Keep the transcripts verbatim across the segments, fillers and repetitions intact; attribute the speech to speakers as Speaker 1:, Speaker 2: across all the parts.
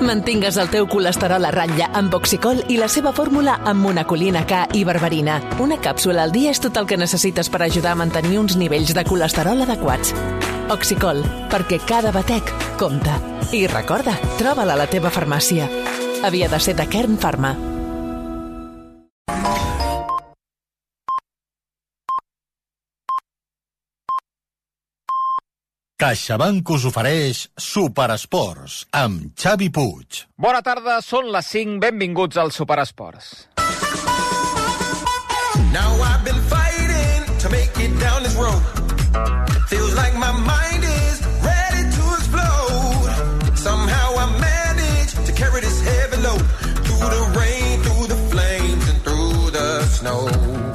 Speaker 1: Mantingues el teu colesterol a ratlla amb Oxicol i la seva fórmula amb monacolina K i berberina. Una càpsula al dia és tot el que necessites per ajudar a mantenir uns nivells de colesterol adequats. Oxicol, perquè cada batec compta. I recorda, troba-la a la teva farmàcia. Havia de ser de Kern Pharma.
Speaker 2: CaixaBank us ofereix Superesports amb Xavi Puig.
Speaker 3: Bona tarda, són les cinc, benvinguts al Superesports. Now I've been fighting to make it down this road. Feels like my mind is ready to explode. Somehow I managed to carry this heavy load through the rain, through the flames and through the snow.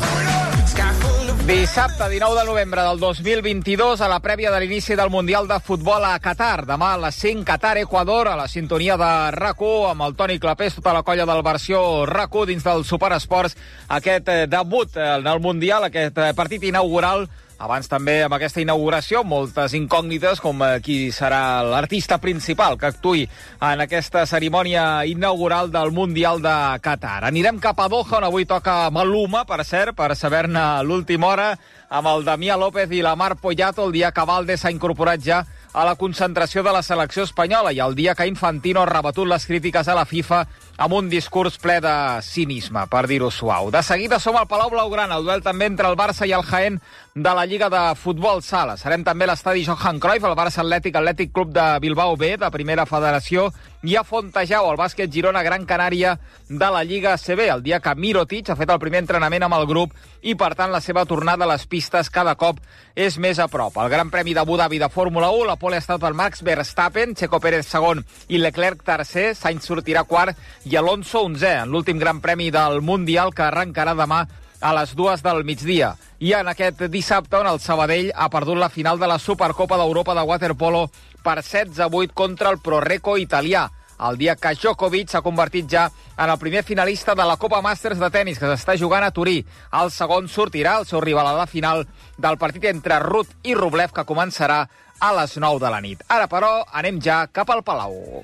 Speaker 3: Dissabte, dinou de novembre del dos mil vint-i-dos, a la prèvia de l'inici del Mundial de Futbol a Qatar. Demà a les cinc, Qatar, Equador, a la sintonia de RAC u, amb el Toni Clapés, tota la colla del versió RAC u dins del Superesports. Aquest debut en el Mundial, aquest partit inaugural. Abans també, amb aquesta inauguració, moltes incògnites, com qui serà l'artista principal que actuï en aquesta cerimònia inaugural del Mundial de Qatar. Anirem cap a Doha, on avui toca Maluma, per cert, per saber-ne l'última hora, amb el Damià López i la Mar Poyato, el dia que Valde s'ha incorporat ja a la concentració de la selecció espanyola i el dia que Infantino ha rebatut les crítiques a la FIFA amb un discurs ple de cinisme, per dir-ho suau. De seguida som al Palau Blaugrana, el duel també entre el Barça i el Jaén de la Lliga de Futbol Sala. Serem també a l'estadi Johan Cruyff, el Barça Atlètic, Atlètic Club de Bilbao B, de Primera Federació, i a Fontejau, el bàsquet Girona Gran Canària de la Lliga A C B, el dia que Mirotic ha fet el primer entrenament amb el grup i, per tant, la seva tornada a les pistes cada cop és més a prop. El Gran Premi d'Abu Dhabi de Fórmula u, la pole ha estat per Max Verstappen, Checo Pérez segon i Leclerc tercer, Sainz sortirà quart i Alonso onzè en l'últim Gran Premi del Mundial que arrencarà demà a les dues del migdia. I en aquest dissabte, on el Sabadell ha perdut la final de la Supercopa d'Europa de waterpolo per setze a vuit contra el Proreco italià, el dia que Djokovic s'ha convertit ja en el primer finalista de la Copa Masters de tennis que s'està jugant a Turí. El segon sortirà, el seu rival a la final, del partit entre Ruud i Rublev, que començarà a les nou de la nit. Ara, però, anem ja cap al Palau.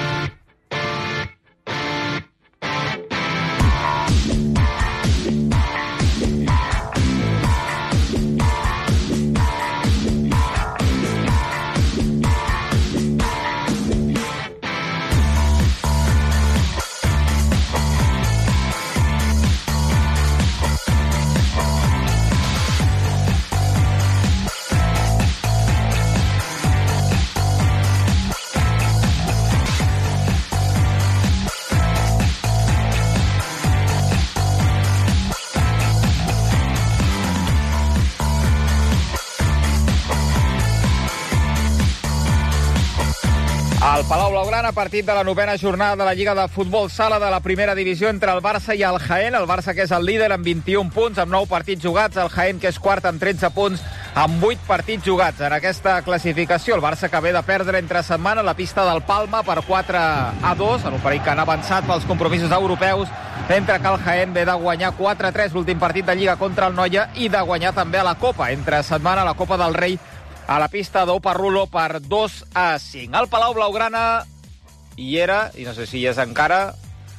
Speaker 3: Al Palau Blaugrana, partit de la novena jornada de la Lliga de Futbol Sala de la primera divisió entre el Barça i el Jaén. El Barça, que és el líder amb vint-i-un punts, amb nou partits jugats. El Jaén, que és quart amb tretze punts, amb vuit partits jugats en aquesta classificació. El Barça, que ve de perdre entre setmana la pista del Palma per quatre a dos, en un perill que han avançat pels compromisos europeus, mentre que el Jaén ve de guanyar quatre a tres l'últim partit de Lliga contra el Noia i de guanyar també a la Copa, entre setmana a la Copa del Rei, a la pista d'Oparrulo per dos a cinc. Al Palau Blaugrana hi era, i no sé si hi és encara,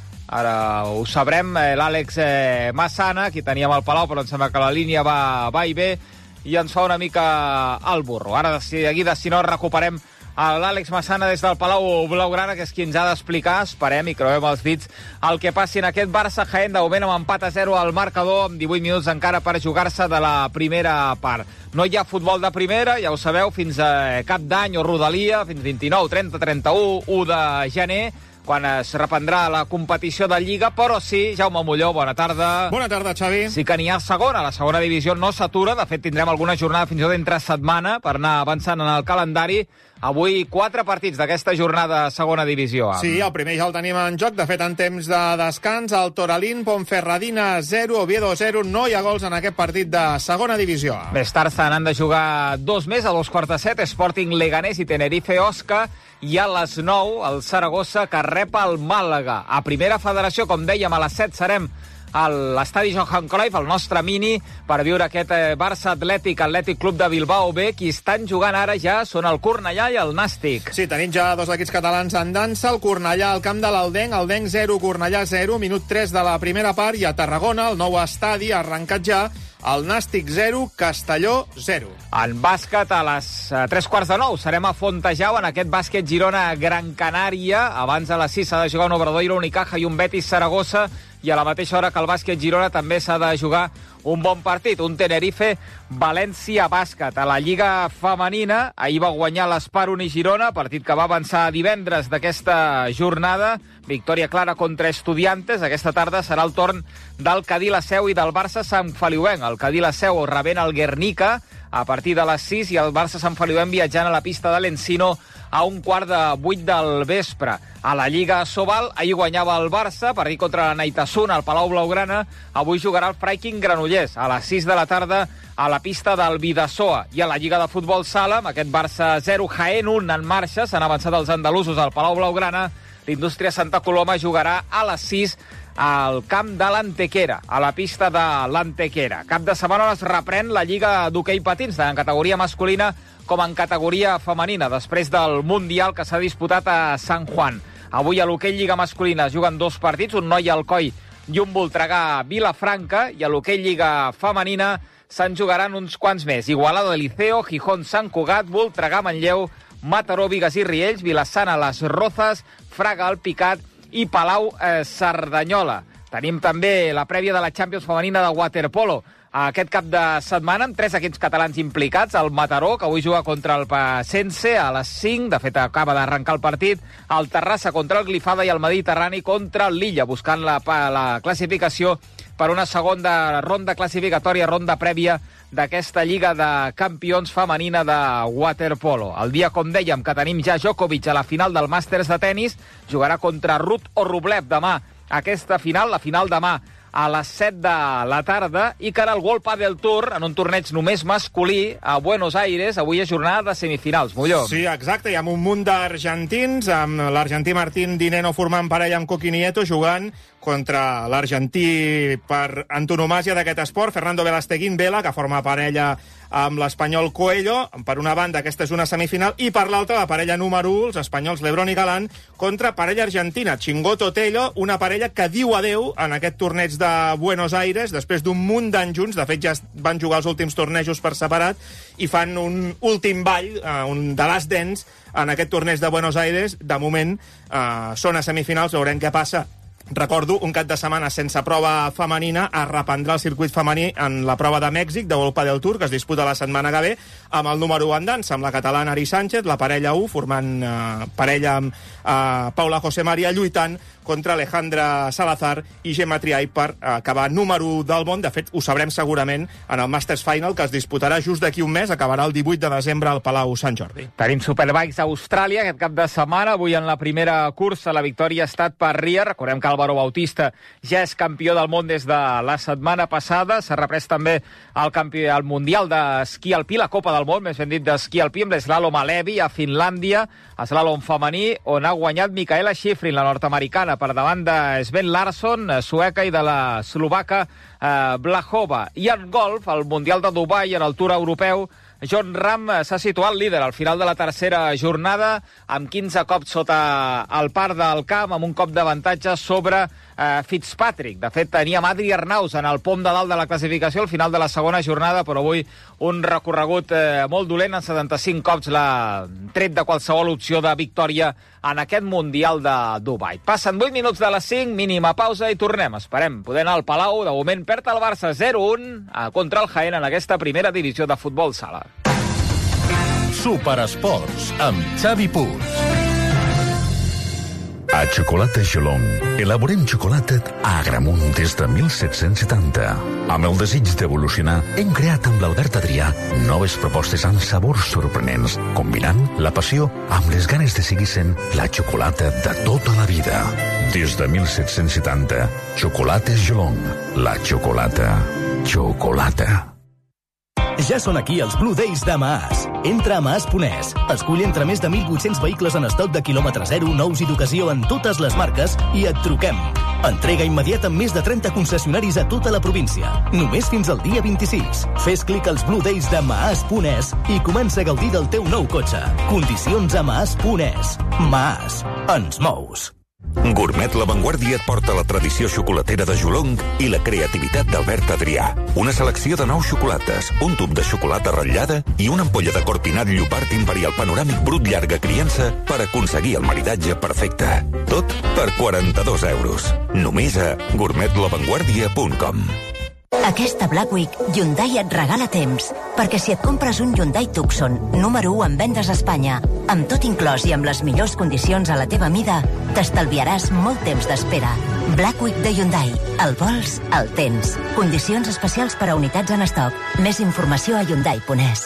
Speaker 3: ara ho sabrem, l'Àlex Massana, qui teníem al Palau, però em sembla que la línia va, va i ve, i ens fa una mica el burro. Ara, de seguida, si no, recuperem l'Àlex Massana des del Palau Blaugrana, que és qui ens ha d'explicar, esperem i creuem els dits, el que passi en aquest Barça-Jaén, de moment amb empat a zero al marcador, amb divuit minuts encara per jugar-se de la primera part. No hi ha futbol de primera, ja ho sabeu, fins a cap d'any o rodalia, fins vint-i-nou, trenta, trenta-u, u de gener, quan es reprendrà la competició de Lliga, però sí, Jaume Molló, bona tarda.
Speaker 4: Bona tarda, Xavi.
Speaker 3: Sí que n'hi ha segona, la segona divisió no s'atura, de fet tindrem alguna jornada fins i tot entre setmana per anar avançant en el calendari. Avui quatre partits d'aquesta jornada de segona divisió.
Speaker 4: Sí, el primer ja el tenim en joc, de fet en temps de descans, el Toralín, Ponferradina zero, Oviedo zero, no hi ha gols en aquest partit de segona divisió.
Speaker 3: Més tard se n'han de jugar dos més, a dos quarts de set, Sporting Leganés i Tenerife Osca, i a les nou el Saragossa, que rep el Màlaga. A primera federació, com dèiem, a les set serem a l'estadi Johan Cruyff, el nostre mini, per viure aquest Barça Atlètic, Atlètic Club de Bilbao B. Qui estan jugant ara ja són el Cornellà i el Nàstic.
Speaker 4: Sí, tenim ja dos equips catalans en dansa. El Cornellà al camp de l'Aldenc, Aldenc zero, Cornellà zero, minut tres de la primera part, i a Tarragona, el nou estadi, ha arrencat ja el Nàstic zero, Castelló zero.
Speaker 3: En bàsquet, a les tres quarts de nou, serem a Fontejau en aquest bàsquet Girona-Gran Canària. Abans a les sis s'ha de jugar un Obradoiro Unicaja i un Betis Saragossa, i a la mateixa hora que el bàsquet Girona també s'ha de jugar un bon partit, un Tenerife València Bàsquet. A la Lliga Femenina, ahir va guanyar l'Esparun i Girona, partit que va avançar divendres d'aquesta jornada. Victòria clara contra Estudiantes. Aquesta tarda serà el torn del Cadí la Seu i del Barça Sant Feliuenc. El Cadí la Seu rebent el Guernica a partir de les sis, i el Barça Sant Feliuenc viatjant a la pista de l'Encino a un quart de vuit del vespre. A la Lliga Sobal, ahir guanyava el Barça, partit contra la Naitasuna al Palau Blaugrana. Avui jugarà el Freiking Granollers a les sis de la tarda a la pista del Bidasoa. I a la Lliga de Futbol Sala, amb aquest Barça zero, Jaén un en marxa, s'han avançat els andalusos al Palau Blaugrana. L'Indústria Santa Coloma jugarà a les sis al camp de l'Antequera, a la pista de l'Antequera. Cap de setmana es reprèn la Lliga d'Hoquei Patins, tant en categoria masculina com en categoria femenina, després del Mundial que s'ha disputat a San Juan. Avui a l'hoquei Lliga masculina es juguen dos partits, un Noi Alcoi i un Voltregà Vilafranca, i a l'hoquei Lliga femenina se'n jugaran uns quants més. Igualada de Liceo, Gijón Sant Cugat, Voltregà Manlleu, Mataró, Bigues i Riells, Vilassana Les Rozas, Fraga el Picat i Palau eh, Cerdanyola. Tenim també la prèvia de la Champions femenina de waterpolo aquest cap de setmana, amb tres equips catalans implicats. El Mataró, que avui juga contra el Passense a les cinc, de fet acaba d'arrencar el partit. El Terrassa contra el Glifada i el Mediterrani contra l'Illa, buscant la, la classificació per una segona ronda classificatòria, ronda prèvia d'aquesta Lliga de Campions femenina de waterpolo. El dia, com dèiem, que tenim ja Djokovic a la final del Màsters de tennis, jugarà contra Ruth o Rublev demà. Aquesta final, la final demà, a les set de la tarda, i que ara el World Padel Tour, en un torneig només masculí, a Buenos Aires, avui és jornada de semifinals. Molló.
Speaker 4: Sí, exacte, hi ha un munt d'argentins, amb l'argentí Martín Dineno formant parella amb Coqui Nieto, jugant contra l'argentí per antonomàsia d'aquest esport, Fernando Velasteguín Vela, que forma parella amb l'espanyol Coelho. Per una banda, aquesta és una semifinal, i per l'altra, la parella número u, els espanyols Lebrón i Galán, contra parella argentina, Chingoto Tello, una parella que diu adeu en aquest torneig de Buenos Aires, després d'un munt d'anys junts. De fet, ja van jugar els últims tornejos per separat, i fan un últim ball, uh, un de last dance, en aquest torneig de Buenos Aires. De moment, uh, són a semifinals, veurem què passa. Recordo, un cap de setmana sense prova femenina, es reprendrà el circuit femení en la prova de Mèxic, de World Padel Tour, que es disputa la setmana que ve, amb el número u en dansa, amb la catalana Ari Sánchez, la parella u, formant eh, parella amb eh, Paula José María, lluitant contra Alejandra Salazar i Gemma Triay per eh, acabar número u del món. De fet, ho sabrem segurament en el Masters Final, que es disputarà just d'aquí un mes, acabarà el divuit de desembre al Palau Sant Jordi.
Speaker 3: Tenim Superbikes a Austràlia aquest cap de setmana. Avui en la primera cursa la victòria ha estat per Ria. Recordem que Álvaro Bautista ja és campió del món des de la setmana passada. S'ha reprès també el, campió, el Mundial d'esquí alpí, la Copa del Món, més ben dit, d'esquí alpí, amb l'eslàlom a Levi, a Finlàndia, eslàlom femení, on ha guanyat Micaela Schifrin, la nord-americana, per davant de Sven Larsson, sueca, i de la eslovaca eh, Blachova. I en golf, el Mundial de Dubai, en el Tour Europeu, Jon Rahm s'ha situat líder al final de la tercera jornada, amb quinze cops sota el par del camp, amb un cop d'avantatge sobre eh, Fitzpatrick. De fet, teníem Adri Arnaus en el pom de dalt de la classificació al final de la segona jornada, però avui un recorregut eh, molt dolent, en setanta-cinc cops l'ha tret de qualsevol opció de victòria en aquest Mundial de Dubai. Passen vuit minuts de les cinc, mínima pausa i tornem. Esperem poder anar al Palau. De moment perd el Barça zero un contra el Jaén en aquesta primera divisió de futbol sala.
Speaker 2: Superesports amb Xavi Puig.
Speaker 5: A Xocolata Gelong elaborem xocolata a Agramunt des de mil set-cents setanta. Amb el desig d'evolucionar, hem creat amb l'Albert Adrià noves propostes amb sabors sorprenents, combinant la passió amb les ganes de seguir sent la xocolata de tota la vida. Des de mil set-cents setanta, Xocolates Gelong. La xocolata. Xocolata.
Speaker 6: Ja són aquí els Blue Days de Maas. Entra a maas punt es. Escull entre més de mil vuit-cents vehicles en estoc de quilòmetre zero, nous i d'ocasió en totes les marques i et truquem. Entrega immediata amb més de trenta concessionaris a tota la província. Només fins al dia vint-i-sis. Fes clic als Blue Days de maas punt es i comença a gaudir del teu nou cotxe. Condicions a maas punt es. Maas. Ens mous.
Speaker 7: Gourmet La Vanguardia et porta la tradició xocolatera de Jolong i la creativitat d'Albert Adrià. Una selecció de nou xocolates, un tub de xocolata ratllada i una ampolla de corpinat Llopart Imperial Panoràmic brut llarga criança per aconseguir el maridatge perfecte. Tot per quaranta-dos euros. Només a gourmet la vanguardia punt com.
Speaker 8: Aquesta Black Week, Hyundai et regala temps, perquè si et compres un Hyundai Tucson, número u en vendes a Espanya, amb tot inclòs i amb les millors condicions a la teva mida, t'estalviaràs molt temps d'espera. Black Week de Hyundai. El vols, el tens. Condicions especials per a unitats en estoc. Més informació a hyundai punt es.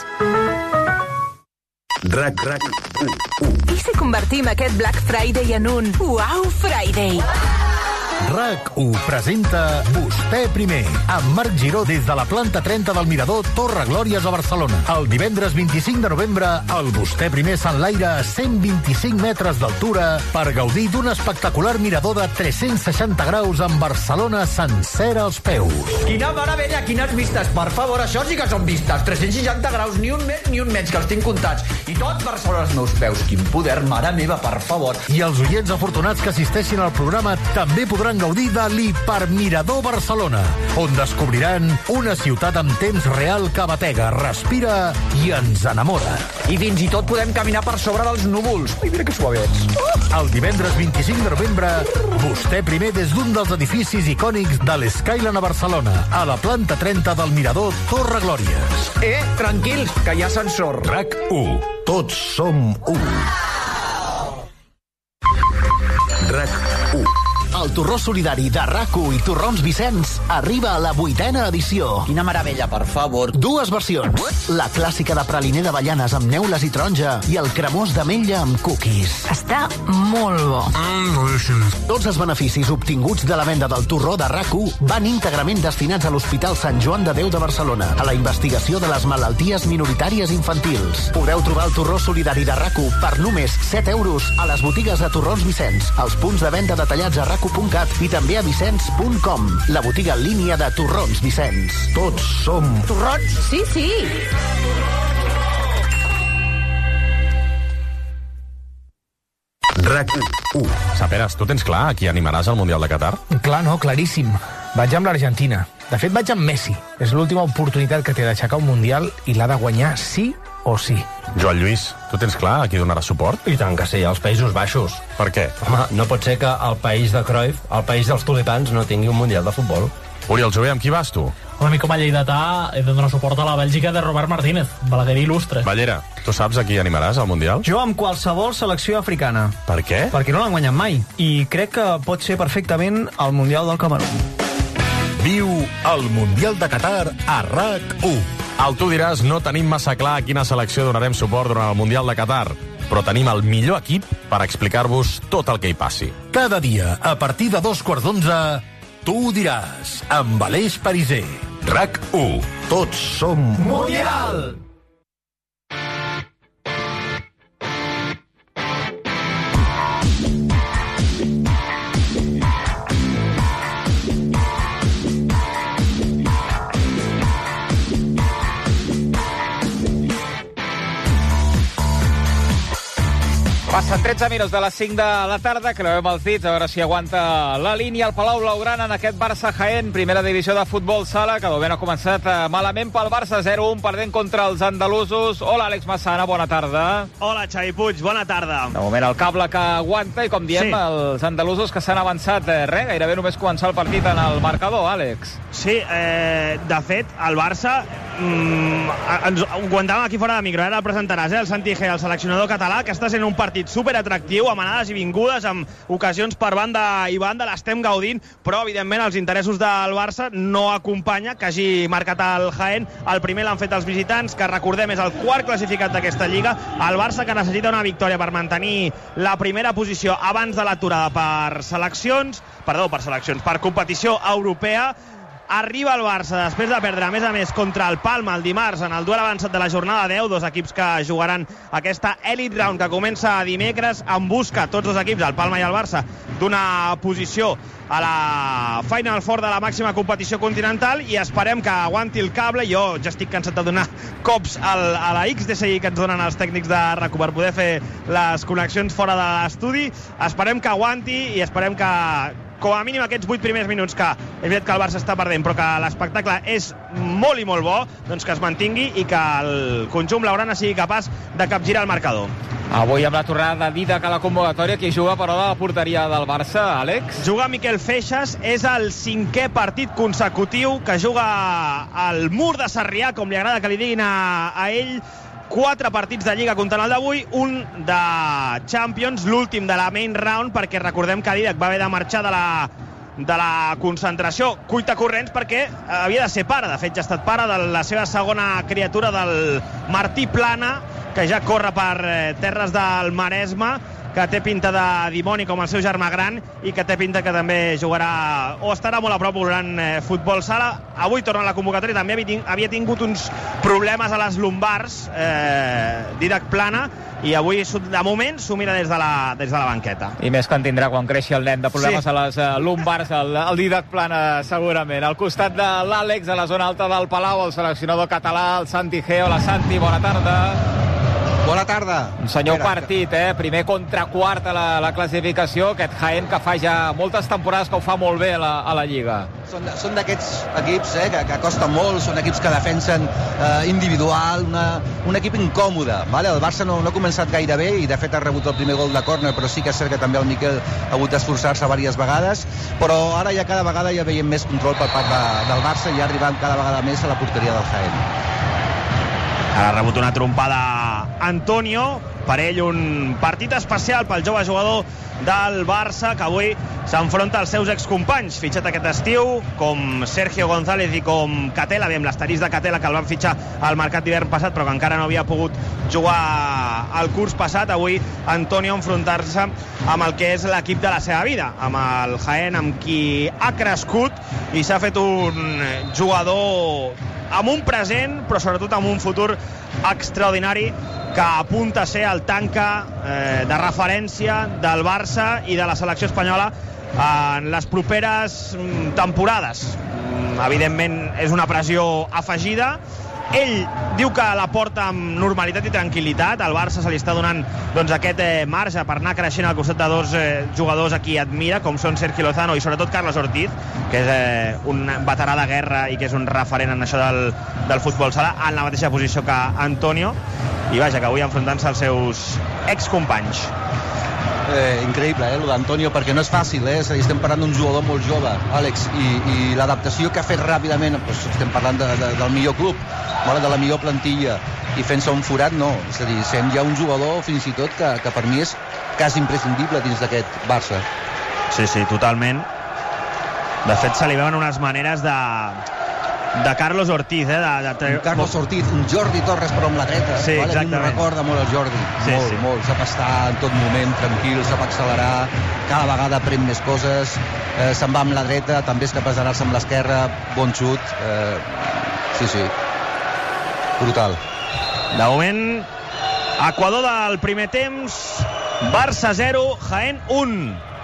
Speaker 5: RAC, RAC, u, u.
Speaker 1: I si convertim aquest Black Friday en un Wow Friday?
Speaker 2: RAC u presenta Vostè Primer, amb Marc Giró des de la planta trenta del Mirador Torre Glòries a Barcelona. El divendres vint-i-cinc de novembre, el Vostè Primer s'enlaira a cent vint-i-cinc metres d'altura per gaudir d'un espectacular mirador de tres-cents seixanta graus amb Barcelona sencera als peus.
Speaker 9: Quina meravella, quines vistes! Per favor, això sí que són vistes. tres-cents seixanta graus, ni un més ni un menys, que els tinc comptats. I tot Barcelona als meus peus. Quin poder, mare meva, per favor.
Speaker 2: I els oients afortunats que assisteixin al programa també podran gaudir de l'Hipermirador Barcelona, on descobriran una ciutat amb temps real que batega, respira i ens enamora.
Speaker 9: I fins i tot podem caminar per sobre dels núvols. Ai, mira que suavets.
Speaker 2: El divendres vint-i-cinc de novembre, Vostè Primer des d'un dels edificis icònics de l'Skyline a Barcelona, a la planta trenta del Mirador Torre Glòries.
Speaker 9: Eh, tranquils, que hi ha ascensor.
Speaker 5: RAC u. Tots som u. RAC u.
Speaker 6: El torró solidari de RAC u i Torrons Vicenç arriba a la vuitena edició.
Speaker 9: Quina meravella, per favor.
Speaker 6: Dues versions. La clàssica de praliner d'avellanes amb neules i taronja i el cremós d'ametlla amb cookies.
Speaker 1: Està molt bo.
Speaker 6: Tots els beneficis obtinguts de la venda del torró de RAC u van íntegrament destinats a l'Hospital Sant Joan de Déu de Barcelona, a la investigació de les malalties minoritàries infantils. Podeu trobar el torró solidari de RAC u per només set euros a les botigues de Torrons Vicenç, als punts de venda detallats a rac u punt cat i també a vicenç punt com, la botiga en línia de Torrons Vicenç.
Speaker 5: Tots som...
Speaker 1: Torrons? Sí, sí.
Speaker 5: RAC u.
Speaker 10: Saperes, tu tens clar a qui animaràs al Mundial de Qatar?
Speaker 11: Clar, no, claríssim. Vaig amb l'Argentina. De fet, vaig amb Messi. És l'última oportunitat que té d'aixecar un Mundial i l'ha de guanyar sí o sí.
Speaker 10: Joan Lluís, tu tens clar a qui donaràs suport?
Speaker 12: I tant que sí, als Països Baixos.
Speaker 10: Per què?
Speaker 12: Home, no pot ser que el país de Cruyff, el país dels tulipans, no tingui un Mundial de futbol.
Speaker 10: Oriol Jové, amb qui vas tu?
Speaker 13: Una mica com a lleidatà he de donar suport a la Bèlgica de Robert Martínez, balaguer il·lustre.
Speaker 10: Ballera, tu saps a qui animaràs al Mundial?
Speaker 14: Jo amb qualsevol selecció africana.
Speaker 10: Per què?
Speaker 14: Perquè no l'han guanyat mai. I crec que pot ser perfectament el Mundial del Camerun.
Speaker 2: Viu el Mundial de Qatar a RAC u.
Speaker 10: El tu diràs, no tenim massa clar a quina selecció donarem suport durant el Mundial de Qatar, però tenim el millor equip per explicar-vos tot el que hi passi.
Speaker 2: Cada dia, a partir de dos quarts d'onze, tu ho diràs, amb Aleix Pariser.
Speaker 5: RAC u. Tots som...
Speaker 9: Mundial!
Speaker 3: Passen tretze minuts de les cinc de la tarda, creuem els dits, a veure si aguanta la línia el Palau Blaugrana en aquest Barça-Jaén, primera divisió de futbol sala, que de moment ha començat malament pel Barça, zero un, perdent contra els andalusos. Hola, Àlex Massana, bona tarda.
Speaker 15: Hola, Xavi Puig, bona tarda.
Speaker 3: De moment el cable que aguanta, i com diem, sí. Els andalusos que s'han avançat, eh, res, gairebé només començar el partit en el marcador, Àlex.
Speaker 15: Sí, eh, de fet, el Barça, mm, ens ho comentàvem aquí fora de micro, ara el presentaràs, eh, el Santi G, el seleccionador català, que està sent un partit superatractiu, amb anades i vingudes, amb ocasions per banda i banda, l'estem gaudint, però evidentment els interessos del Barça no acompanya que hagi marcat el Jaén. El primer l'han fet els visitants, que recordem és el quart classificat d'aquesta Lliga. El Barça que necessita una victòria per mantenir la primera posició abans de l'aturada per seleccions, perdó, per seleccions, per competició europea. arriba el Barça després de perdre, a més a més, contra el Palma el dimarts en el duel avançat de la jornada deu, dos equips que jugaran aquesta Elite Round que comença dimecres en busca, tots dos equips, el Palma i el Barça, d'una posició a la Final Four de la màxima competició continental, i esperem que aguanti el cable. Jo ja estic cansat de donar cops al, a la X D S I que ens donen els tècnics de R A C U per poder fer les connexions fora de l'estudi. Esperem que aguanti i esperem que, com a mínim aquests vuit primers minuts, que és veritat que el Barça està perdent, però que l'espectacle és molt i molt bo, doncs que es mantingui i que el conjunt blaugrana sigui capaç de capgirar el marcador.
Speaker 3: Avui amb la tornada de Didac a la convocatòria, qui juga però de la porteria del Barça, Àlex?
Speaker 15: Juga Miquel Feixas, és el cinquè partit consecutiu que juga al mur de Sarrià, com li agrada que li diguin a, a ell. Quatre partits de Lliga comptant el d'avui, un de Champions, l'últim de la Main Round, perquè recordem que Didac va haver de marxar de la, de la concentració cuita corrents perquè havia de ser pare. De fet, ja ha estat pare de la seva segona criatura, del Martí Plana, que ja corre per terres del Maresme, que té pinta de dimoni com el seu germà gran i que té pinta que també jugarà o estarà molt a prop jugant eh, futbol sala. Avui torna a la convocatòria, també havia tingut uns problemes a les lumbars, eh, Didac Plana, i avui, de moment, s'ho mira des de, la, des de la banqueta.
Speaker 3: I més que en tindrà quan creixi el nen, de problemes
Speaker 15: sí.
Speaker 3: a les uh, lumbars, el, el Didac Plana, segurament. Al costat de l'Àlex, a la zona alta del Palau, el seleccionador català, el Santi Geo. La Santi, bona tarda.
Speaker 16: Bona tarda.
Speaker 3: Un senyor
Speaker 16: Espera,
Speaker 3: partit, eh? Primer contra quart a la, la classificació, aquest Jaén que fa ja moltes temporades que ho fa molt bé a la, a la Lliga.
Speaker 16: Són, són d'aquests equips eh, que, que costen molt, són equips que defensen eh, individual, una, un equip incòmode. Vale? El Barça no, no ha començat gaire bé i de fet ha rebut el primer gol de córner, però sí que és cert que també el Miquel ha hagut d'esforçar-se diverses vegades, però ara ja cada vegada ja veiem més control per part de, del Barça i ja arribant cada vegada més a la porteria del Jaén.
Speaker 15: Ha rebut una trompada Antonio, per ell un partit especial pel jove jugador del Barça, que avui s'enfronta als seus excompanys, fitxat aquest estiu, com Sergio González i com Catela, aviam, l'asterisc de Catela, que el van fitxar al mercat d'hivern passat, però que encara no havia pogut jugar al curs passat. Avui Antonio enfrontar-se amb el que és l'equip de la seva vida, amb el Jaén, amb qui ha crescut i s'ha fet un jugador amb un present, però sobretot amb un futur extraordinari, que apunta a ser el tanca eh, de referència del Barça i de la selecció espanyola en les properes temporades. Evidentment és una pressió afegida. Ell diu que la porta amb normalitat i tranquil·litat. Al Barça se li està donant doncs, aquest eh, marge per anar creixent al costat de dos eh, jugadors a qui admira, com són Sergi Lozano i sobretot Carlos Ortiz, que és eh, un veterà de guerra i que és un referent en això del, del futbol sala, en la mateixa posició que Antonio, i vaja, que avui enfrontant-se als seus excompanys.
Speaker 16: Eh, increïble, eh, lo d'Antonio, perquè no és fàcil, eh? És a dir, estem parlant d'un jugador molt jove, Àlex, i, i l'adaptació que ha fet ràpidament, doncs estem parlant de, de, del millor club, vale, de la millor plantilla, i fent-se un forat, no. És a dir, sent ja un jugador, fins i tot, que, que per mi és quasi imprescindible dins d'aquest Barça.
Speaker 15: Sí, sí, totalment. De fet, se li veuen unes maneres de... de Carlos Ortiz, eh? De, de...
Speaker 16: Un Carlos Ortiz, un Jordi Torres però amb la dreta,
Speaker 15: sí,
Speaker 16: vale? A mi em recorda molt el Jordi,
Speaker 15: sí,
Speaker 16: molt,
Speaker 15: sí.
Speaker 16: molt, sap estar en tot moment tranquil, sap accelerar, cada vegada aprèn més coses, eh, se'n va amb la dreta, també és capaç d'anar-se amb l'esquerra, bon xut, eh, sí, sí, brutal.
Speaker 15: De moment, Equador del primer temps, Barça zero, Jaén un.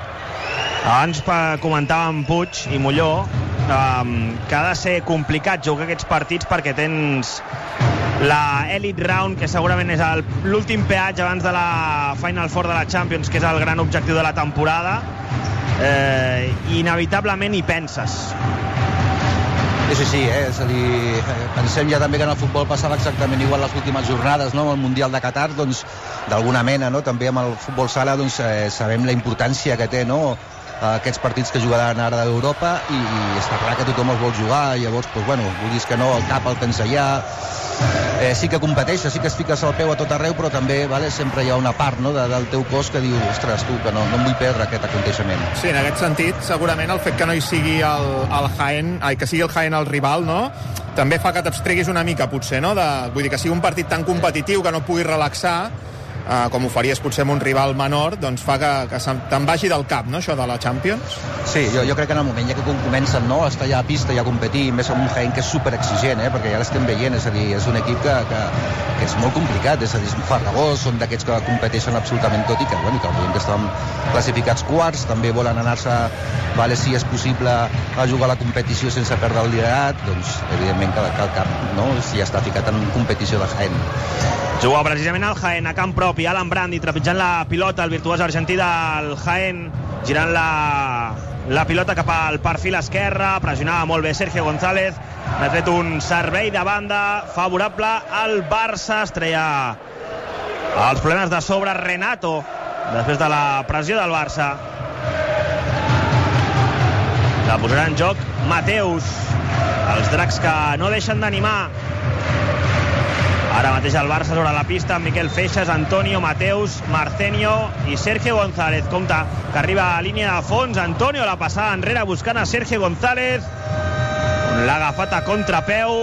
Speaker 15: Abans comentàvem Puig i Molló um, que ha de ser complicat jugar aquests partits perquè tens la Elite Round, que segurament és l'últim peatge abans de la Final Four de la Champions, que és el gran objectiu de la temporada, eh, i inevitablement hi penses.
Speaker 16: Sí, sí, sí, eh? És a dir, pensem ja també que en el futbol passava exactament igual les últimes jornades, no? Amb el Mundial de Qatar, doncs, d'alguna mena, no? També amb el futbol sala, doncs, eh, sabem la importància que té, no?, aquests partits que jugaran ara d'Europa, i, i està clar que tothom els vol jugar, i llavors, doncs, bueno, vulguis que no, el cap el tens allà, eh, sí que competeixes, sí que es fiques el peu a tot arreu, però també, vale, sempre hi ha una part, no?, de, del teu cos que diu, ostres, tu, que no, no em vull perdre aquest aconteixement.
Speaker 4: Sí, en aquest sentit, segurament el fet que no hi sigui el, el Jaén, ai, que sigui el Jaén el rival, no?, també fa que t'abstreguis una mica, potser, no?, de, vull dir, que sigui un partit tan competitiu que no puguis relaxar, uh, com ho faries potser amb un rival menor, doncs fa que, que te'n vagi del cap, no?, això de la Champions.
Speaker 16: Sí, jo, jo crec que en el moment ja que comencen, no?, a estar ja a pista i a competir, més amb un Jaén que és superexigent, eh?, perquè ja l'estem veient, és a dir, és un equip que, que, que és molt complicat, és a dir, és farragós, són d'aquests que competeixen absolutament tot i que, bueno, que veiem que estan classificats quarts, també volen anar-se, vale, si és possible, a jugar a la competició sense perdre el liderat, doncs, evidentment, que, que el camp, no?, si ja està ficat en competició de Jaén.
Speaker 15: Juga precisament el Jaén a camp propi, Alan Brandi trepitjant la pilota, el virtuós argentí del Jaén, girant la, la pilota cap al perfil esquerre, pressionava molt bé Sergio González, ha tret un servei de banda favorable al Barça, es treia els problemes de sobre Renato, després de la pressió del Barça. La posarà en joc Mateus, els dracs que no deixen d'animar. Ara mateix el Barça sobre la pista amb Miquel Feixas, Antonio, Mateus, Marcenio i Sergio González. Compte que arriba a línia de fons, Antonio la passada enrere buscant a Sergio González, l'ha agafat a contrapeu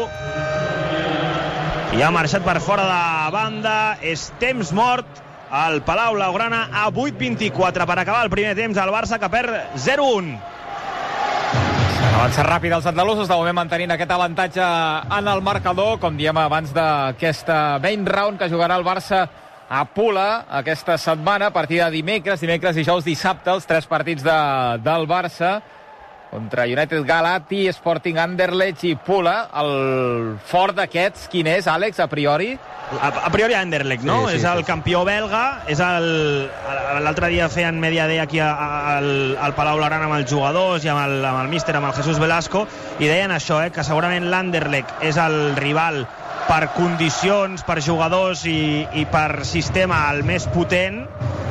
Speaker 15: i ha marxat per fora de banda. És temps mort al Palau Blaugrana a vuit vint-i-quatre per acabar el primer temps, el Barça que perd zero un.
Speaker 3: Avança ràpid els andalusos, de moment mantenint aquest avantatge en el marcador, com diem abans d'aquesta main round que jugarà el Barça a Pula aquesta setmana, a partir de dimecres, dimecres, dijous, dissabte, els tres partits de, del Barça, contra United Galati, Sporting Anderlecht i Pula. El fort d'aquests, quin és, Àlex, a priori?
Speaker 15: A, a priori Anderlecht, no? Sí, sí, és el sí, campió belga, és el... L'altre dia feien media day aquí a, a, al, al Palau Blaugrana amb els jugadors i amb el, amb el míster, amb el Jesús Velasco, i deien això, eh, que segurament l'Anderlecht és el rival per condicions, per jugadors i, i per sistema el més potent.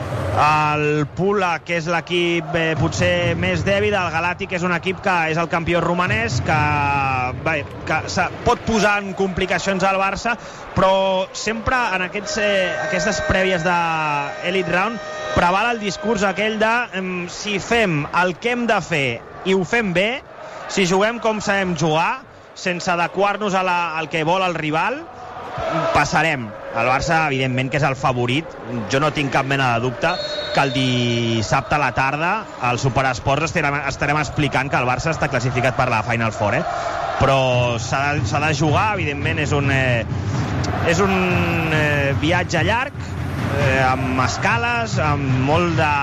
Speaker 15: El Pula, que és l'equip eh, potser més dèbil, el Galati, que és un equip que és el campió romanès, que, bé, que pot posar en complicacions al Barça, però sempre en aquests, eh, aquestes prèvies d'Elite Round preval el discurs aquell de eh, si fem el que hem de fer i ho fem bé, si juguem com sabem jugar, sense adequar-nos a la, al que vol el rival, passarem. El Barça, evidentment, que és el favorit. Jo no tinc cap mena de dubte que el dissabte a la tarda al Superesports estarem, estarem explicant que el Barça està classificat per la Final Four, eh? Però s'ha de, s'ha de jugar, evidentment, és un, eh, és un eh, viatge llarg, eh, amb escales, amb molt de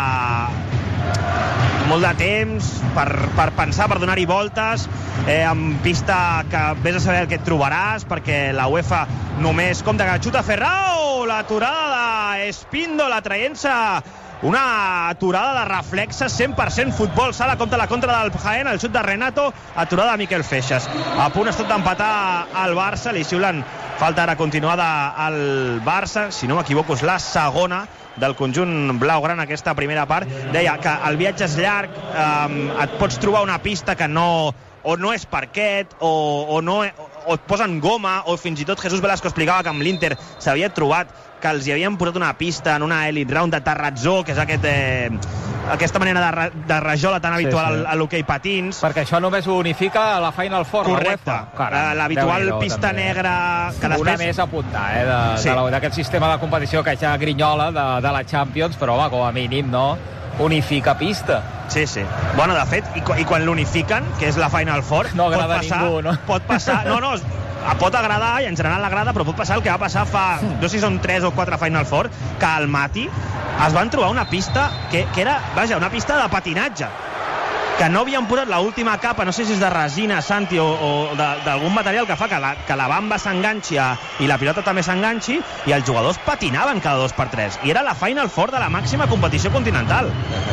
Speaker 15: molt de temps per, per pensar, per donar-hi voltes, eh, amb pista que vés a saber el que et trobaràs, perquè la UEFA només compta que xuta Ferrao, l'aturada d'Espíndola traient-se una aturada de reflexes, cent per cent futbol sala, compta la contra del Jaén, el xut de Renato, aturada de Miquel Feixas. A punt ha estat d'empatar al Barça, li xiulen falta ara continuada al Barça, si no m'equivoco és la segona del conjunt blaugrana aquesta primera part. Deia que el viatge és llarg, eh, et pots trobar una pista que no, o no és parquet, o, o, no, o et posen goma, o fins i tot Jesús Velasco explicava que amb l'Inter s'havia trobat que els hi havien posat una pista en una Elite Round de terratzó, que és aquest, eh, aquesta manera de, de rajola tan habitual sí, sí. a l'hoquei patins.
Speaker 3: Perquè això només ho unifica a la Final Four.
Speaker 15: Correcte. L'habitual pista també. Negra... Que
Speaker 3: una
Speaker 15: després...
Speaker 3: més a apuntar, eh, d'aquest sí. de sistema de competició que ja grinyola de, de la Champions, però home, com a mínim, no? Unifica pista.
Speaker 15: Sí, sí. Bueno, de fet, i, i quan l'unifiquen, que és la Final Four,
Speaker 3: no
Speaker 15: pot
Speaker 3: agrada
Speaker 15: passar,
Speaker 3: ningú, no?
Speaker 15: Pot passar... No, no, pot agradar i en general agrada, però pot passar el que va passar fa, no sé si són tres o quatre Final Four, que al Mati es van trobar una pista que, que era, vaja, una pista de patinatge, que no havien posat l'última capa, no sé si és de resina, Santi, o, o d'algun material que fa que la, que la bamba s'enganxi a, i la pilota també s'enganxi, i els jugadors patinaven cada dos per tres, i era la Final Four de la màxima competició continental.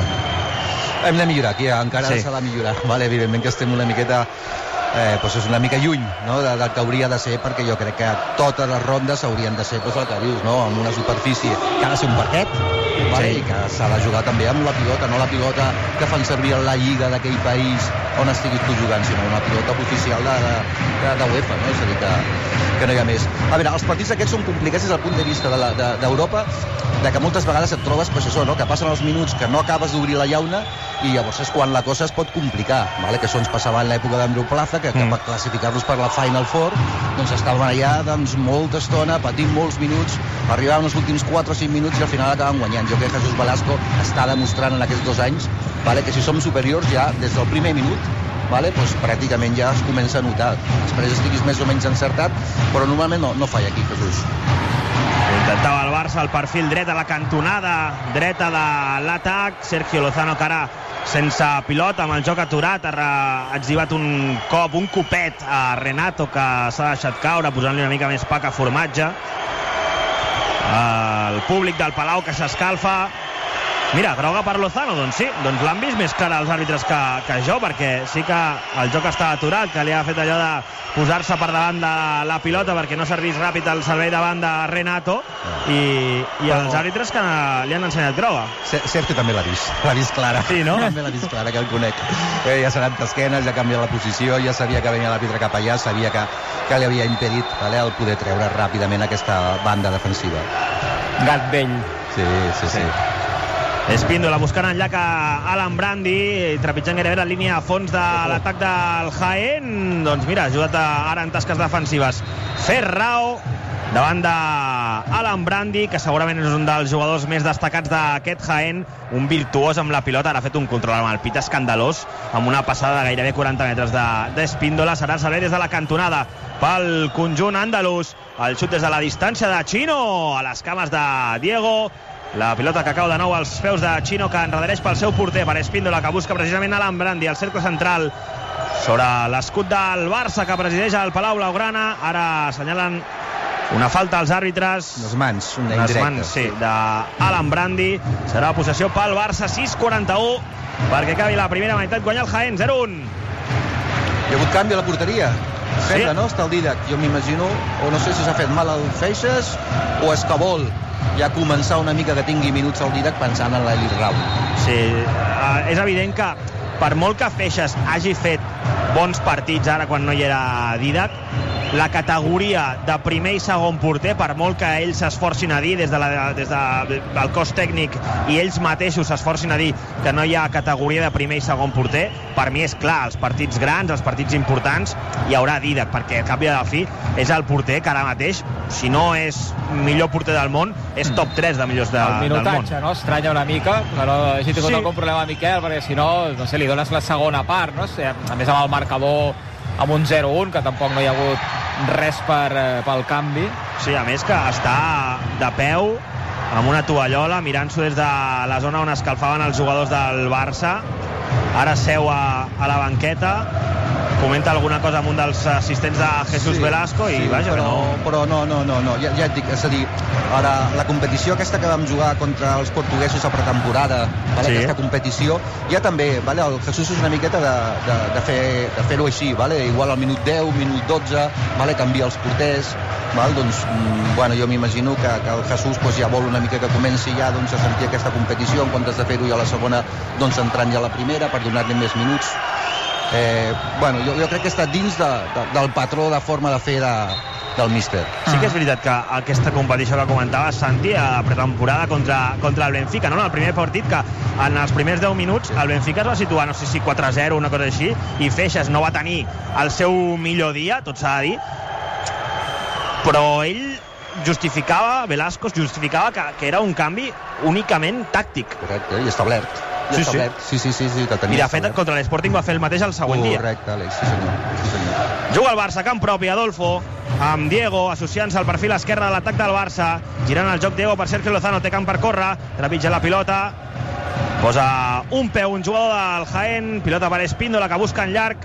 Speaker 16: Hem de millorar aquí, encara sí. s'ha de millorar, vale? Evidentment que estem una miqueta eh, doncs és una mica lluny, no? de, del que hauria de ser, perquè jo crec que totes les rondes haurien de ser doncs, el que dius, no? amb una superfície que ha de ser un parquet, vale? sí. i que s'ha de jugar també amb la pilota, no la pilota que fan servir a la lliga d'aquell país on estiguis tu jugant, sinó una pilota oficial de, de, de UEFA, no? és a dir que, que no hi ha més. A veure, els partits aquests són complicats des del punt de vista d'Europa, de, de, de que moltes vegades et trobes pues, això, no? que passen els minuts que no acabes d'obrir la llauna i llavors és quan la cosa es pot complicar, vale? que això ens passava en l'època d'Andreu Plaza, que que, que per classificar-los per la Final Four doncs estaven allà doncs, molta estona, patint molts minuts, arribaven els últims quatre o cinc minuts i al final acaben guanyant. Jo crec que Jesús Velasco està demostrant en aquests dos anys, vale, que si som superiors ja des del primer minut, vale, doncs pràcticament ja es comença a notar. Després estiguis més o menys encertat, però normalment no, no falla aquí, Jesús.
Speaker 15: Intentava el Barça el perfil dret a la cantonada dreta de l'atac. Sergio Lozano, que ara sense pilota, amb el joc aturat, ha exhibat un cop, un copet a Renato, que s'ha deixat caure, posant-li una mica més pa que formatge. El públic del Palau que s'escalfa. Mira, groga per Lozano, doncs sí, doncs l'han vist més clara els àrbitres que, que jo, perquè sí que el joc està aturat, que li ha fet allò de posar-se per davant de la pilota perquè no servís ràpid el servei davant de Renato, i, i els àrbitres que li han ensenyat groga.
Speaker 16: Sergio també l'ha vist, l'ha vist clara.
Speaker 15: Sí, no?
Speaker 16: També l'ha vist clara, que el conec. Eh, ja s'ha anat d'esquenes, ja ha canviat la posició, ja sabia que venia l'àrbitre cap allà, sabia que, que li havia impedit, vale, el poder treure ràpidament aquesta banda defensiva.
Speaker 3: Gat vell.
Speaker 16: Sí, sí, sí. sí.
Speaker 15: Espíndola buscant enllaç a Alan Brandi, trepitjant gairebé la línia a fons de l'atac del Jaén. Doncs mira, ha ajudat ara en tasques defensives Ferrao davant d'Alan Brandi, que segurament és un dels jugadors més destacats d'aquest Jaén, un virtuós amb la pilota. Ara ha fet un control amb el pit escandalós, amb una passada de gairebé quaranta metres d'Espíndola. Serà el servei des de la cantonada pel conjunt andalús. El xut des de la distància de Chino, a les cames de Diego. La pilota que cau de nou als peus de Chino, que enredareix pel seu porter, per Espíndola, que busca precisament Alan Brandi, al cercle central, sobre l'escut del Barça que presideix el Palau Blaugrana. Ara assenyalen una falta als àrbitres.
Speaker 16: Unes mans, una
Speaker 15: Unes
Speaker 16: indirecta.
Speaker 15: mans, sí, d'Alan Brandi. Serà possessió pel Barça, sis quaranta-u, perquè acabi la primera meitat, guanya el Jaén, zero un.
Speaker 16: Hi ha hagut canvi a la porteria. Sembla, sí, no? Està el Didac. Jo m'imagino, o no sé si s'ha fet mal al Feixes, o és que vol ja començar una mica que tingui minuts al Didac pensant en l'Eli Rau.
Speaker 15: Sí, uh, és evident que per molt que Feixes hagi fet bons partits ara quan no hi era Didac, la categoria de primer i segon porter, per molt que ells s'esforcin a dir des, de la, des de, del cos tècnic i ells mateixos s'esforcin a dir que no hi ha categoria de primer i segon porter, per mi és clar, els partits grans, els partits importants, hi haurà Didac, perquè al cap i a la fi és el porter que ara mateix, si no és millor porter del món, és top tres de millors de, del món.
Speaker 3: El minutatge, no? Estranya una mica, que no hagi tingut
Speaker 15: Sí.
Speaker 3: algun problema a Miquel, perquè si no, no sé, li dones la segona part, no? A més amb el marcador amb un zero un, que tampoc no hi ha hagut res per, eh, pel canvi.
Speaker 15: Sí, a més que està de peu amb una tovallola, mirant-s'ho des de la zona on escalfaven els jugadors del Barça. Ara seu a, a la banqueta, comenta alguna cosa amb un dels assistents de Jesús
Speaker 16: Sí,
Speaker 15: Velasco i
Speaker 16: sí,
Speaker 15: vaja,
Speaker 16: però,
Speaker 15: no...
Speaker 16: però no, no, no, no. Ja, ja et dic, és a dir, ara la competició aquesta que vam jugar contra els portuguesos a pretemporada, vale?
Speaker 15: Sí.
Speaker 16: Aquesta competició, ja també, vale? El Jesús és una miqueta de, de, de fer- de fer-ho així, vale? Igual al minut deu, minut dotze, vale? Canvia els porters, val? Doncs, mm, bueno, jo m'imagino que, que el Jesús pues, ja vol una mica que comenci ja doncs, a sentir aquesta competició, en comptes de fer-ho ja a la segona, doncs entrant ja a la primera per donar-li més minuts. Eh, bueno, jo, jo crec que està dins de, de, del patró de forma de fer de, del míster.
Speaker 15: Sí que és veritat que aquesta competició que comentava Santi a pretemporada contra, contra el Benfica, no? En el primer partit, que en els primers deu minuts el Benfica es va situar, no sé si quatre a zero, una cosa així, i Feixes no va tenir el seu millor dia, tot s'ha de dir, però ell justificava, Velasco justificava que, que era un canvi únicament tàctic.
Speaker 16: Correcte, i establert. I
Speaker 15: Sí, sí.
Speaker 16: establert. Sí, sí, sí, sí, que tenia
Speaker 15: I de fet
Speaker 16: establert.
Speaker 15: contra l'Sporting va fer el mateix el següent dia.
Speaker 16: Correcte, Àlex, sí senyor. Sí, senyor.
Speaker 15: Juga el Barça, camp propi, Adolfo, amb Diego, associant-se al perfil esquerre de l'atac del Barça, girant el joc Diego per Sergio Lozano, té camp per córrer, trepitja la pilota, posa un peu un jugador del Jaén, pilota per Espíndola, que busca en llarg,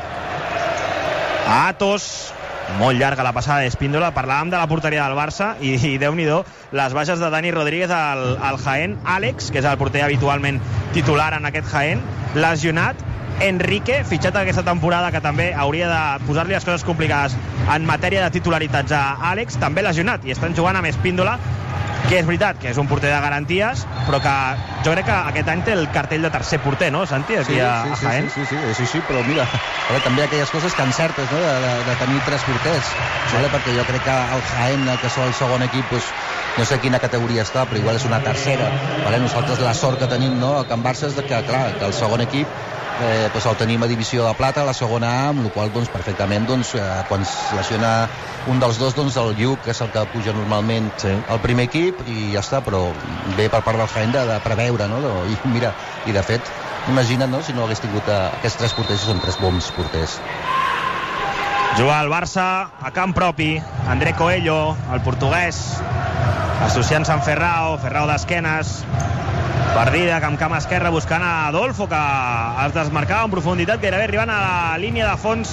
Speaker 15: a Atos, molt llarga la passada d'Espíndola. Parlàvem de la porteria del Barça i, i Déu-n'hi-do les baixes de Dani Rodríguez al, al Jaén. Àlex, que és el porter habitualment titular en aquest Jaén, lesionat. Enrique, fitxat aquesta temporada, que també hauria de posar-li les coses complicades en matèria de titularitats a Àlex, també lesionat, i estan jugant amb Espíndola, que és veritat que és un porter de garanties, però que jo crec que aquest any té el cartell de tercer porter, no, Santi, aquí
Speaker 16: sí,
Speaker 15: a,
Speaker 16: sí,
Speaker 15: a
Speaker 16: sí,
Speaker 15: Jaén?
Speaker 16: Sí, sí, sí, sí, sí, però mira, vale, també aquelles coses que encertes, no?, de, de, de tenir tres porters, vale, perquè jo crec que el Jaén, que és el segon equip, pues, no sé quina categoria està, però igual és una tercera, vale? Nosaltres la sort que tenim, no?, a Can Barça és de que, clar, que el segon equip eh, doncs el tenim a divisió de plata, a la segona A, amb la qual doncs, perfectament doncs, eh, quan es lesiona un dels dos, doncs el Lluc, que és el que puja normalment sí. al primer equip, i ja està, però bé per part del Jaén de, de preveure, no? I mira, i de fet, imagina't, no?, si no hagués tingut eh, aquests tres porters, són tres bons porters.
Speaker 15: Juga el Barça a camp propi, André Coelho, el portuguès, associant-se amb Ferrao, Ferrao d'esquenes, perdida, amb camp esquerre, buscant a Adolfo, que es desmarcava en profunditat, gairebé arribant a la línia de fons.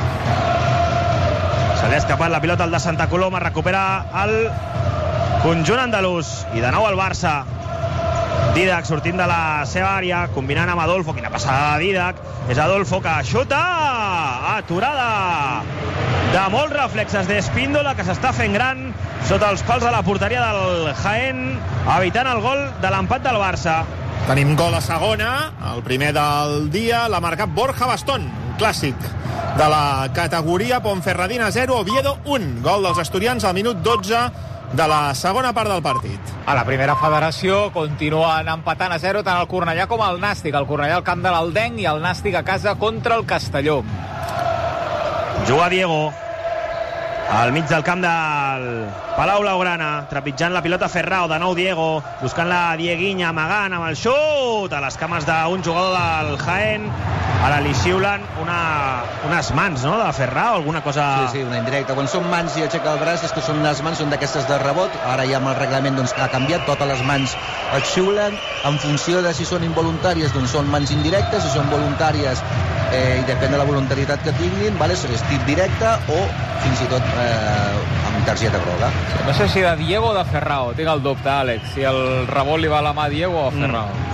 Speaker 15: Se li ha escapat la pilota al de Santa Coloma, recupera el conjunt andalús, i de nou el Barça. Didac sortint de la seva àrea, combinant amb Adolfo. Quina passada de Didac. És Adolfo que xuta. Aturada de molts reflexes d'Espíndola, que s'està fent gran sota els pals de la porteria del Jaén, evitant el gol de l'empat del Barça.
Speaker 4: Tenim gol a segona, el primer del dia, l'ha marcat Borja Bastón, un clàssic de la categoria. Ponferradina zero, Oviedo un. Gol dels asturians al minut dotze de la segona part del partit.
Speaker 3: A la primera federació continuen empatant a zero tant el Cornellà com el Nàstic. El Cornellà al camp de l'Aldenc i el Nàstic a casa contra el Castelló.
Speaker 15: Juga Diego al mig del camp del Palau Blaugrana, trepitjant la pilota Ferrao, de nou Diego, buscant la Dieguinha, amagant amb el xut a les cames d'un jugador del Jaén. Ara li xiulen una, unes mans, no?, de Ferrao, alguna cosa...
Speaker 16: Sí, sí, una indirecta. Quan són mans i aixeca el braç, és que són unes mans, són d'aquestes de rebot. Ara ja amb el reglament doncs, ha canviat, totes les mans et xiulen. En funció de si són involuntàries, doncs són mans indirectes, si són voluntàries, eh, i depèn de la voluntarietat que tinguin, vale? És tir directe o fins i tot eh, amb targeta groga.
Speaker 3: No sé si de Diego o de Ferrao, tinc el dubte, Àlex, si el rebot li va a la mà a Diego o a Ferrao. Mm.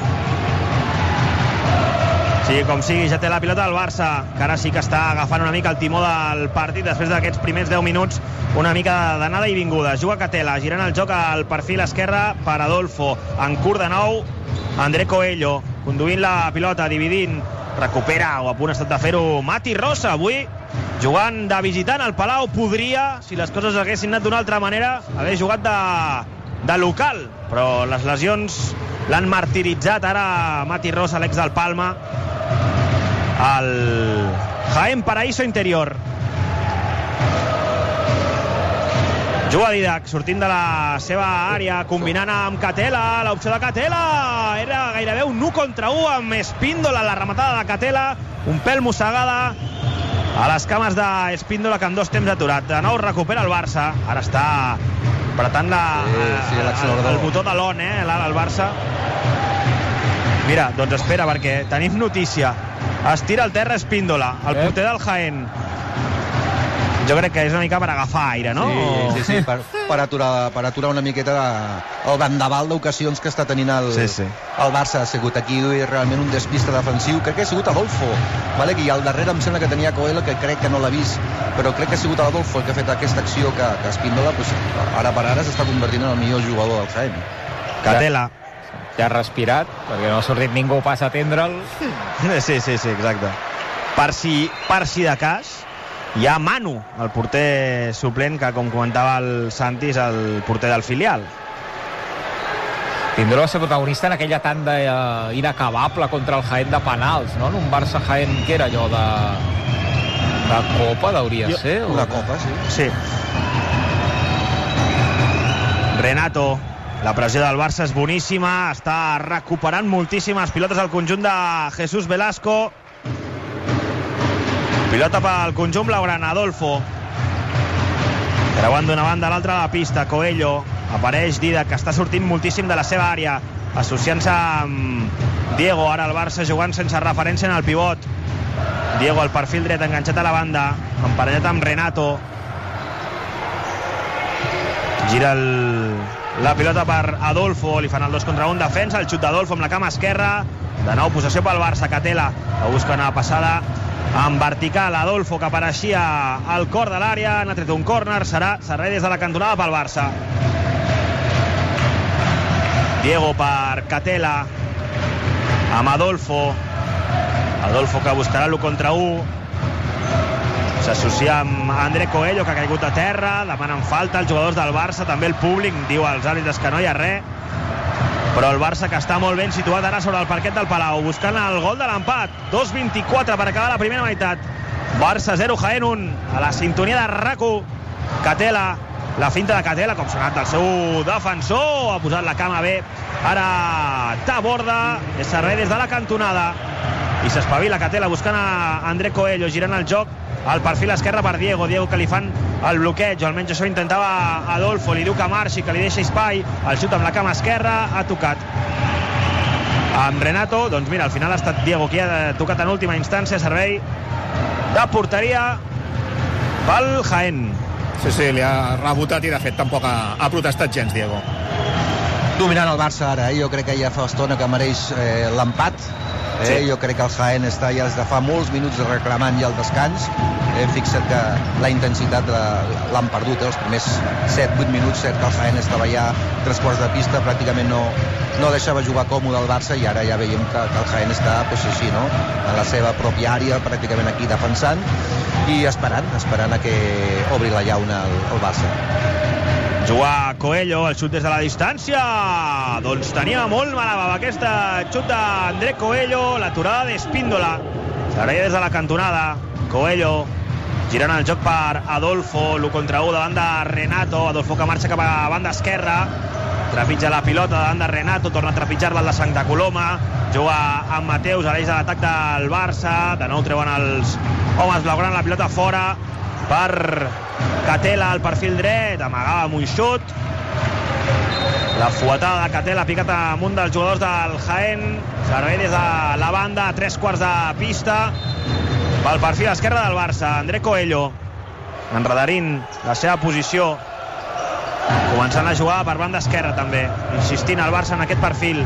Speaker 15: Sí, com sigui, ja té la pilota el Barça, que ara sí que està agafant una mica el timó del partit després d'aquests primers deu minuts, una mica d'anada i vinguda. Juga Catela, girant el joc al perfil esquerre per Adolfo, en curt de nou André Coelho, conduint la pilota, dividint, recupera, o a punt ha estat de fer-ho Mati Rosa, avui jugant de visitant al Palau. Podria, si les coses haguessin anat d'una altra manera, haver jugat de, de local, però les lesions l'han martiritzat ara Mati Rosa, l'ex del Palma. El Jaén Paraíso Interior. Juga Didac, sortint de la seva àrea, combinant amb Catela, l'opció de Catela, era gairebé un u contra u amb Espíndola, la rematada de Catela, un pèl mossegada a les cames d'Espíndola, que en dos temps aturat. De nou recupera el Barça, ara està apretant la, sí, sí, el, el botó de l'on, eh, el Barça. Mira, doncs espera, perquè tenim notícia. Es tira al terra Espíndola, el eh? porter del Jaén. Jo crec que és una mica per agafar aire, no?
Speaker 16: Sí, sí, sí, per, per, aturar, per aturar una miqueta el vendaval d'ocasions que està tenint el,
Speaker 15: sí, sí.
Speaker 16: el Barça. Ha sigut aquí realment un despista defensiu. Crec que ha sigut Adolfo, vale? Que al darrere em sembla que tenia Coelho, que crec que no l'ha vist, però crec que ha sigut Adolfo el que ha fet aquesta acció que, que Espíndola, pues, ara per ara s'està convertint en el millor jugador del Jaén.
Speaker 15: Catela.
Speaker 3: Ja ha respirat, perquè no ha sortit ningú pas a atendre'l.
Speaker 15: Sí, sí, sí, exacte. Per si, per si de cas, hi ha Manu, el porter suplent, que com comentava el Santi, és el porter del filial.
Speaker 3: Tindrà a ser protagonista en aquella tanda eh, inacabable contra el Jaén de penals, no? En un Barça-Jaén, que era allò de... de Copa, hauria de ser?
Speaker 16: Una Copa, sí.
Speaker 15: Sí. Renato. La pressió del Barça és boníssima, està recuperant moltíssimes pilotes al conjunt de Jesús Velasco. Pilota pel conjunt blaugrana, Adolfo. Creuant d'una banda a l'altra de la pista, Coelho. Apareix Didac, que està sortint moltíssim de la seva àrea, associant-se amb Diego. Ara el Barça jugant sense referència en el pivot. Diego al perfil dret, enganxat a la banda, emparellat amb Renato. Gira el... la pilota per Adolfo, li fan el dos contra un, defensa, el xut d'Adolfo amb la cama esquerra, de nou possessió pel Barça. Catela, que busca una passada en vertical, Adolfo, que apareixia al cor de l'àrea, n'ha tret un córner, serà serà des de la cantonada pel Barça. Diego per Catela, amb Adolfo, Adolfo que buscarà l'u contra u, s'associa amb André Coelho, que ha caigut a terra, demanen falta els jugadors del Barça, també el públic, diu als àrbitres que no hi ha res, però el Barça, que està molt ben situat ara sobre el parquet del Palau, buscant el gol de l'empat. dos vint-i-quatre per acabar la primera meitat. Barça zero, Jaén un, a la sintonia de RAC1. Catela, la finta de Catela, com s'ha anat del seu defensor, ha posat la cama bé. Ara Taborda, és servei des de la cantonada, i s'espavila Catela buscant a André Coelho, girant el joc al perfil esquerre per Diego, Diego que li fan el bloqueig, almenys això intentava Adolfo, li diu que marxi, que li deixa espai, el xut amb la cama esquerra, ha tocat amb Renato. Doncs mira, al final ha estat Diego qui ha tocat en última instància, servei de porteria pel Jaén.
Speaker 4: Sí, sí, li ha rebotat i de fet tampoc ha, ha protestat gens Diego.
Speaker 16: Dominant el Barça ara, eh? Jo crec que ja fa estona que mereix eh, l'empat. Eh? Sí. Jo crec que el Jaén està ja des de fa molts minuts reclamant ja el descans. Eh? Fixa't que la intensitat l'han perdut, eh? Els primers set vuit minuts, cert que el Jaén estava ja tres quarts de pista, pràcticament no, no deixava jugar còmode el Barça, i ara ja veiem que, que el Jaén està pues, així, no? En la seva pròpia àrea, pràcticament aquí defensant i esperant, esperant a que obri la llauna el, el Barça.
Speaker 15: Jugar Coelho, el xut des de la distància. Doncs tenia molt mala bava aquesta xut d'André Coelho, l'aturada d'Espíndola. Serà des de la cantonada. Coelho girant el joc per Adolfo, l'u contra u davant de Renato. Adolfo que marxa cap a banda esquerra, trepitja la pilota davant de Renato, torna a trepitjar-la el de Santa Coloma, juga amb Mateus a l'eix de l'atac del Barça. De nou treuen els homes blaugrana la pilota fora per Catela al perfil dret, amagava amb un xut. La fuetada de Catela ha picat amunt dels jugadors del Jaén. Servei des de la banda, a tres quarts de pista pel perfil esquerre del Barça. André Coelho enredarint la seva posició, començant a jugar per banda esquerra també, insistint al Barça en aquest perfil.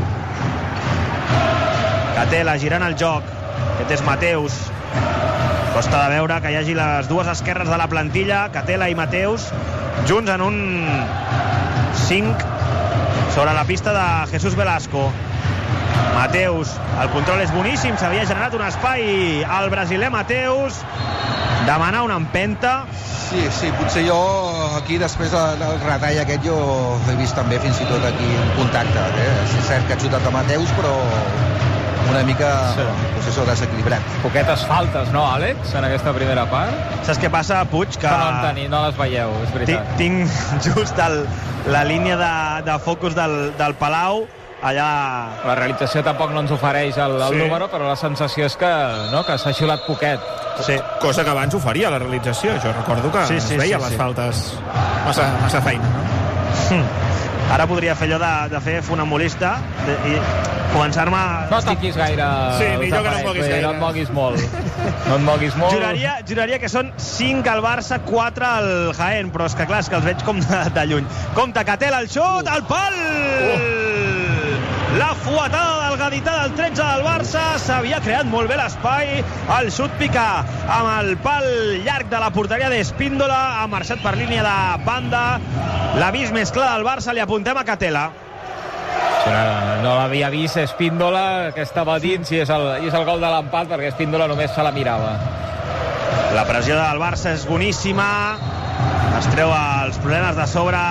Speaker 15: Catela girant el joc, aquest és Mateus. Costa de veure que hi hagi les dues esquerres de la plantilla, Catela i Mateus, junts en un cinc sobre la pista de Jesús Velasco. Mateus, el control és boníssim, s'havia generat un espai al brasiler Mateus, demanar una empenta.
Speaker 16: Sí, sí, potser jo aquí després del retall aquest jo he vist també fins i tot aquí un contacte, eh? És cert que ha xutat a Mateus, però una mica sí. Pues això, desequilibrat.
Speaker 3: Poquetes faltes, no, Àlex, en aquesta primera part?
Speaker 15: Saps què passa, Puig? Que,
Speaker 3: que no en teni, no les veieu, és veritat.
Speaker 15: Tinc just el, la línia de, de focus del, del Palau allà.
Speaker 3: La realització tampoc no ens ofereix el, el sí. número, però la sensació és que, no, que s'ha xiulat poquet.
Speaker 4: Sí. Cosa que abans oferia la realització. Jo recordo que sí, sí, es veia sí, les sí. faltes massa, massa feina, no?
Speaker 15: Hm. Ara podria fer allò de, de fer funambulista de, i començar-me...
Speaker 3: No toquis gaire...
Speaker 4: Sí, millor que no et moguis gaire.
Speaker 3: No et moguis molt. No et moguis molt.
Speaker 15: Juraria, juraria que són cinc al Barça, quatre al Jaén, però és que clar, és que els veig com de, de lluny. Compte, Catela, el xut, uh. al pal! Uh. La fuetada del gadità del tretze del Barça, s'havia creat molt bé l'espai, el xut pica amb el pal llarg de la porteria d'Espíndola, ha marxat per línia de banda, l'avís més clar del Barça, li apuntem a Catela.
Speaker 3: No, no l'havia vist Espíndola, que estava dins, i és el, i és el gol de l'empat, perquè Espíndola només se la mirava.
Speaker 15: La pressió del Barça és boníssima, es treu els problemes de sobre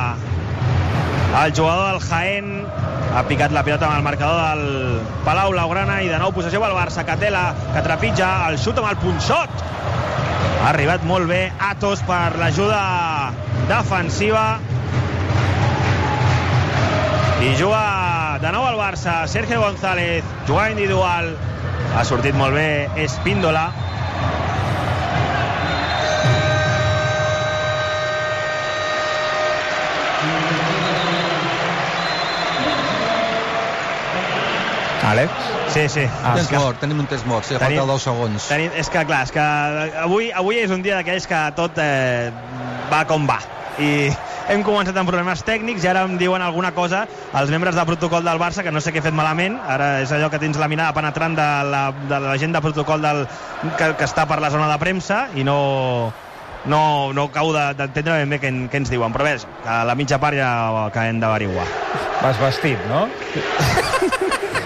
Speaker 15: el jugador del Jaén, ha picat la pilota amb el marcador del Palau Blaugrana, i de nou possessió pel Barça. Catela, que trepitja el xut amb el punxot, ha arribat molt bé Atos per l'ajuda defensiva, i juga de nou al Barça. Sergio González, jugada individual, ha sortit molt bé Espíndola.
Speaker 3: Àlex?
Speaker 15: Sí, sí.
Speaker 16: Ah, tens mort, tenim un test mort, sí, tenim, falta dos segons.
Speaker 15: Tenim, és que, clar, és que avui, avui és un dia d'aquells que tot eh, va com va. I hem començat amb problemes tècnics i ara em diuen alguna cosa els membres de protocol del Barça, que no sé què he fet malament. Ara és allò que tens la mirada penetrant de la, de la gent de protocol del, que, que està per la zona de premsa i no, no, no acabo d'entendre ben bé què, què ens diuen. Però bé, a la mitja part ja que hem d'averiguar.
Speaker 3: Vas vestit, no?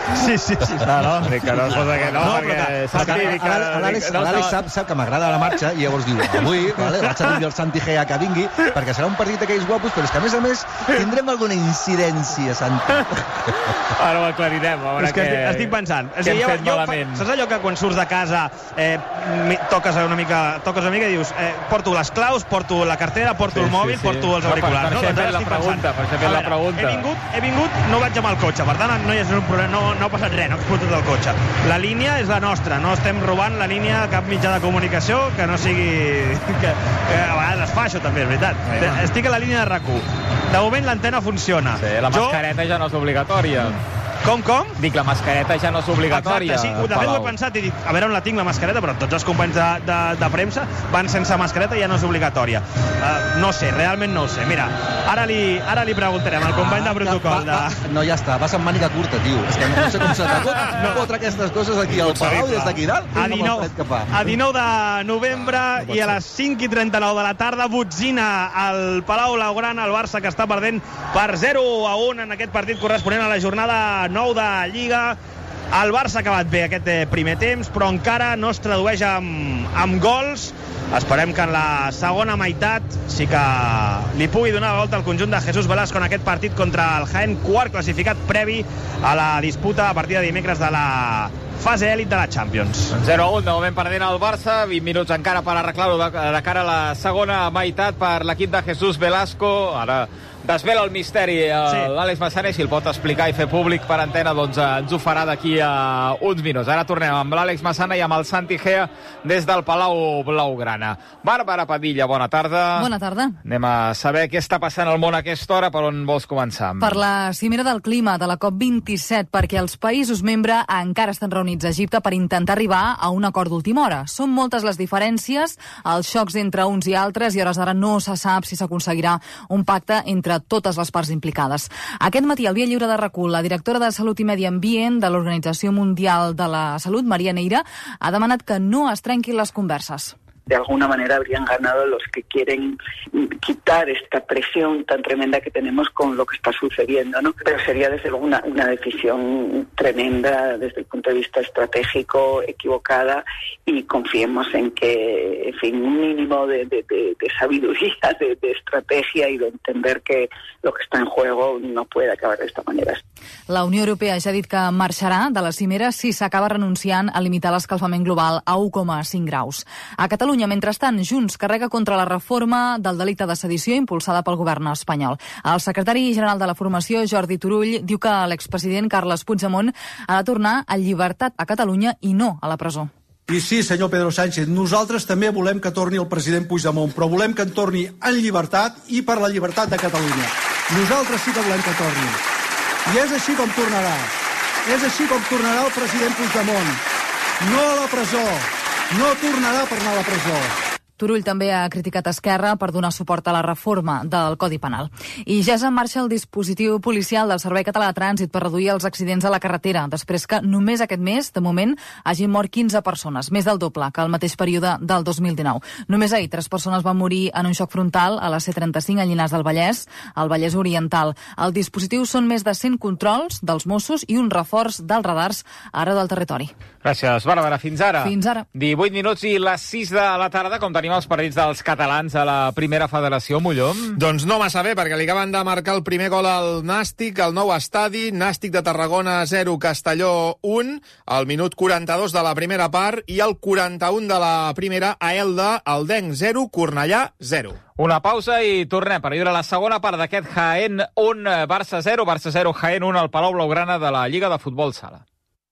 Speaker 15: Sí, sí, sí.
Speaker 3: No, no, dic que no es posa que no,
Speaker 16: No,
Speaker 3: perquè...
Speaker 16: però que-
Speaker 3: Santi,
Speaker 16: que-
Speaker 3: dic que-
Speaker 16: L'Àlex
Speaker 3: dic- no
Speaker 16: l'Àlex
Speaker 3: estava-
Speaker 16: sap, sap que m'agrada la marxa i llavors diu, avui vale, vaig a dir al Santi Gea que vingui perquè serà un partit d'aquells guapos, però és que a més a més tindrem alguna incidència, Santi.
Speaker 3: Ara ho aclarirem, a veure
Speaker 15: És que
Speaker 3: què...
Speaker 15: estic, estic pensant.
Speaker 3: què hem fet
Speaker 15: jo,
Speaker 3: malament.
Speaker 15: saps allò que quan surts de casa eh, mi- toques una mica toques una mica i dius eh, porto les claus, porto la cartera, porto
Speaker 3: Sí,
Speaker 15: el mòbil,
Speaker 3: sí, sí.
Speaker 15: porto els
Speaker 3: No, per-
Speaker 15: auriculars.
Speaker 3: per
Speaker 15: no?
Speaker 3: això he
Speaker 15: Doncs
Speaker 3: fet
Speaker 15: ara
Speaker 3: la
Speaker 15: estic
Speaker 3: pregunta,
Speaker 15: pensant,
Speaker 3: per això he fet
Speaker 15: a
Speaker 3: la
Speaker 15: veure,
Speaker 3: pregunta.
Speaker 15: He vingut, he vingut, no vaig amb el cotxe, per tant no hi ha un problema, no, no ha passat res, no he explotat el cotxe. La línia és la nostra, no estem robant la línia a cap mitjà de comunicació que no sigui... Que, que a vegades es fa això també, és veritat.
Speaker 3: Sí,
Speaker 15: Estic a la línia de RAC u. De moment l'antena funciona.
Speaker 3: Sí, la mascareta ja no és obligatòria.
Speaker 15: Com, com?
Speaker 3: Dic, la mascareta ja no és obligatòria.
Speaker 15: Exacte, sí, de fet ho he pensat i dic, a veure on la tinc la mascareta, però tots els companys de, de, de premsa van sense mascareta i ja no és obligatòria. Uh, no sé, realment no ho sé. Mira, ara li, ara li preguntarem al company de protocol.
Speaker 16: Va, va, no, ja està, vas amb màniga curta, tio. És que no sé com se t'acut no. fotre aquestes coses aquí al Palau des d'aquí dalt.
Speaker 15: A dinou, a dinou de novembre no i a les cinc i trenta-nou de la tarda botzina al Palau Blaugrana, el Barça que està perdent per zero a un en aquest partit corresponent a la jornada nou de Lliga. El Barça ha acabat bé aquest primer temps, però encara no es tradueix amb, amb gols. Esperem que en la segona meitat sí que li pugui donar la volta al conjunt de Jesús Velasco en aquest partit contra el Jaén, quart classificat previ a la disputa a partir de dimecres de la fase èlit de la Champions.
Speaker 3: zero a un, de moment perdent el Barça, vint minuts encara per arreglar-ho de, de cara a la segona meitat per l'equip de Jesús Velasco. Ara desvela el misteri sí. l'Àlex Massana, i si el pot explicar i fer públic per antena, doncs ens ho farà d'aquí a uns minuts. Ara tornem amb l'Àlex Massana i amb el Santi Gea des del Palau Blaugrana. Bàrbara Padilla, bona tarda.
Speaker 17: Bona tarda.
Speaker 3: Anem a saber què està passant al món a aquesta hora. Per on vols començar?
Speaker 17: Per la cimera del clima de la COP vint-i-set, perquè els països membres encara estan reunits a Egipte per intentar arribar a un acord d'última hora. Són moltes les diferències, els xocs entre uns i altres, i a hores d'ara no se sap si s'aconseguirà un pacte entre totes les parts implicades. Aquest matí, al Via Lliure de RAC u, la directora de Salut i Medi Ambient de l'Organització Mundial de la Salut, Maria Neira, ha demanat que no es trenquin les converses.
Speaker 18: De alguna manera habrían ganado los que quieren quitar esta presión tan tremenda que tenemos con lo que está sucediendo, ¿no? Pero sería desde luego una, una decisión tremenda desde el punto de vista estratégico, equivocada, y confiemos en que, en fin, un mínimo de, de, de, de sabiduría, de, de estrategia y de entender que lo que está en juego no puede acabar de esta manera.
Speaker 17: La Unió Europea ja ha dit que marxarà de la cimera si s'acaba renunciant a limitar l'escalfament global a u coma cinc graus. A Catalunya, mentrestant, Junts carrega contra la reforma del delicte de sedició impulsada pel govern espanyol. El secretari general de la formació, Jordi Turull, diu que l'expresident Carles Puigdemont ha de tornar a llibertat a Catalunya i no a la presó.
Speaker 19: I sí, senyor Pedro Sánchez, nosaltres també volem que torni el president Puigdemont, però volem que en torni en llibertat i per la llibertat de Catalunya. Nosaltres sí que volem que torni. I és així com tornarà. És així com tornarà el president Puigdemont. No a la presó. No tornarà per anar a la presó.
Speaker 17: Turull també ha criticat Esquerra per donar suport a la reforma del Codi Penal. I ja és en marxa el dispositiu policial del Servei Català de Trànsit per reduir els accidents a la carretera, després que només aquest mes, de moment, hagin mort quinze persones, més del doble que el mateix període del dos mil dinou. Només ahir, tres persones van morir en un xoc frontal a la C trenta-cinc a Llinars del Vallès, al Vallès Oriental. El dispositiu són més de cent controls dels Mossos i un reforç dels radars arreu del territori.
Speaker 3: Gràcies, Bàrbara. Fins ara.
Speaker 17: Fins ara.
Speaker 3: divuit minuts i les sis de la tarda, com tenim els partits dels catalans a la primera federació, Molló?
Speaker 4: Doncs no massa bé, perquè li acaben de marcar el primer gol al Nàstic, al nou estadi, Nàstic de Tarragona zero, Castelló un, al minut quaranta-dos de la primera part, i al quaranta-un de la primera, a Elda, Aldenc zero, Cornellà zero.
Speaker 3: Una pausa i tornem per viure la segona part d'aquest Jaén un, Barça zero, Barça zero, Jaén un al Palau Blaugrana de la Lliga de Futbol Sala.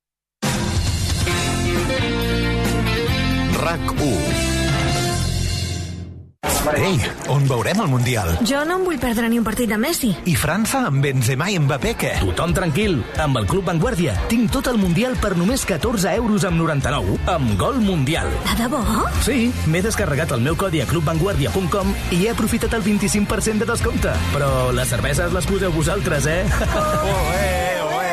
Speaker 2: RAC u. Ei, on veurem el Mundial?
Speaker 20: Jo no em vull perdre ni un partit de Messi.
Speaker 2: I França amb Benzema i Mbappé, què?
Speaker 6: Tothom tranquil. Amb el Club Vanguardia tinc tot el Mundial per només catorze euros amb noranta-nou, amb Gol Mundial.
Speaker 20: De debò?
Speaker 6: Sí, m'he descarregat el meu codi a club vanguardia punt com i he aprofitat el vint-i-cinc per cent de descompte. Però les cerveses les poseu vosaltres, eh?
Speaker 2: Oh, eh,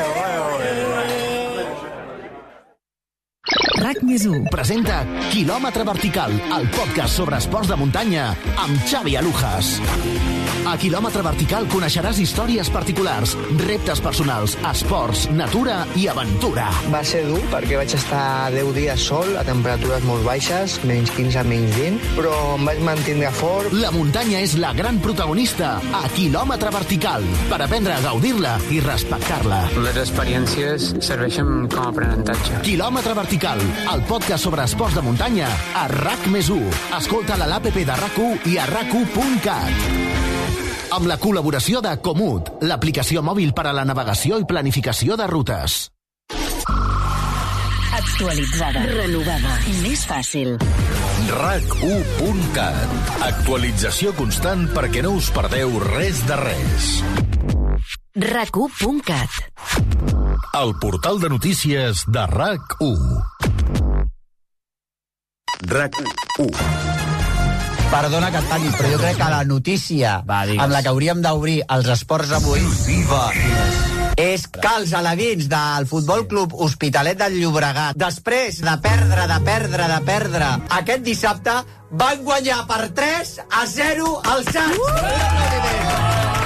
Speaker 2: RAC més u presenta Quilòmetre Vertical, el podcast sobre esports de muntanya amb Xavi Alujas.
Speaker 6: A Quilòmetre Vertical coneixeràs històries particulars, reptes personals, esports, natura i aventura.
Speaker 21: Va ser dur perquè vaig estar deu dies sol, a temperatures molt baixes, menys quinze, menys vint, però em vaig mantenir fort.
Speaker 6: La muntanya és la gran protagonista a Quilòmetre Vertical, per aprendre a gaudir-la i respectar-la.
Speaker 22: Les experiències serveixen com a aprenentatge.
Speaker 6: Quilòmetre Vertical, el podcast sobre esports de muntanya a RAC més u. Escolta-la a l'A P P de RAC u i a rac u punt cat. Amb la col·laboració de Comut, l'aplicació mòbil per a la navegació i planificació de rutes.
Speaker 8: Actualitzada. Renovada. Més fàcil.
Speaker 2: rac u punt cat. Actualització constant perquè no us perdeu res de res.
Speaker 8: rac u punt cat.
Speaker 2: El portal de notícies de RAC u.
Speaker 23: RAC u. Perdona que et talli, però jo crec que la notícia Va, amb la que hauríem d'obrir els esports avui Viva. és que els alevins del Futbol Club Hospitalet del Llobregat, després de perdre, de perdre, de perdre, aquest dissabte van guanyar per tres a zero al Sants. Uh!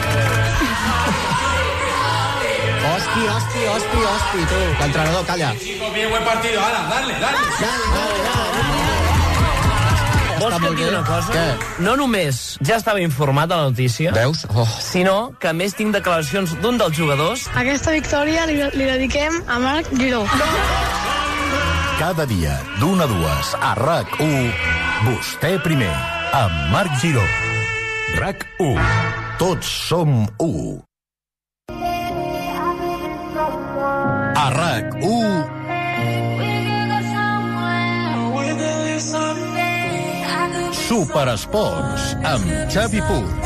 Speaker 23: Hosti, hosti, hosti, hosti, tu. L'entrenador, calla.
Speaker 24: Chico, bien buen partido. Ala, dale, dale.
Speaker 23: Dale, dale, dale.
Speaker 12: Vols que et digui una cosa? Què? No només ja estava informat de la notícia,
Speaker 23: veus? Oh.
Speaker 12: Sinó que a més tinc declaracions d'un dels jugadors.
Speaker 25: Aquesta victòria li, li dediquem a Marc Giró.
Speaker 2: Cada dia, d'una a dues, a RAC u, vostè primer, amb Marc Giró. RAC u. Tots som u. A RAC u... Superesports, amb Xavi Puig.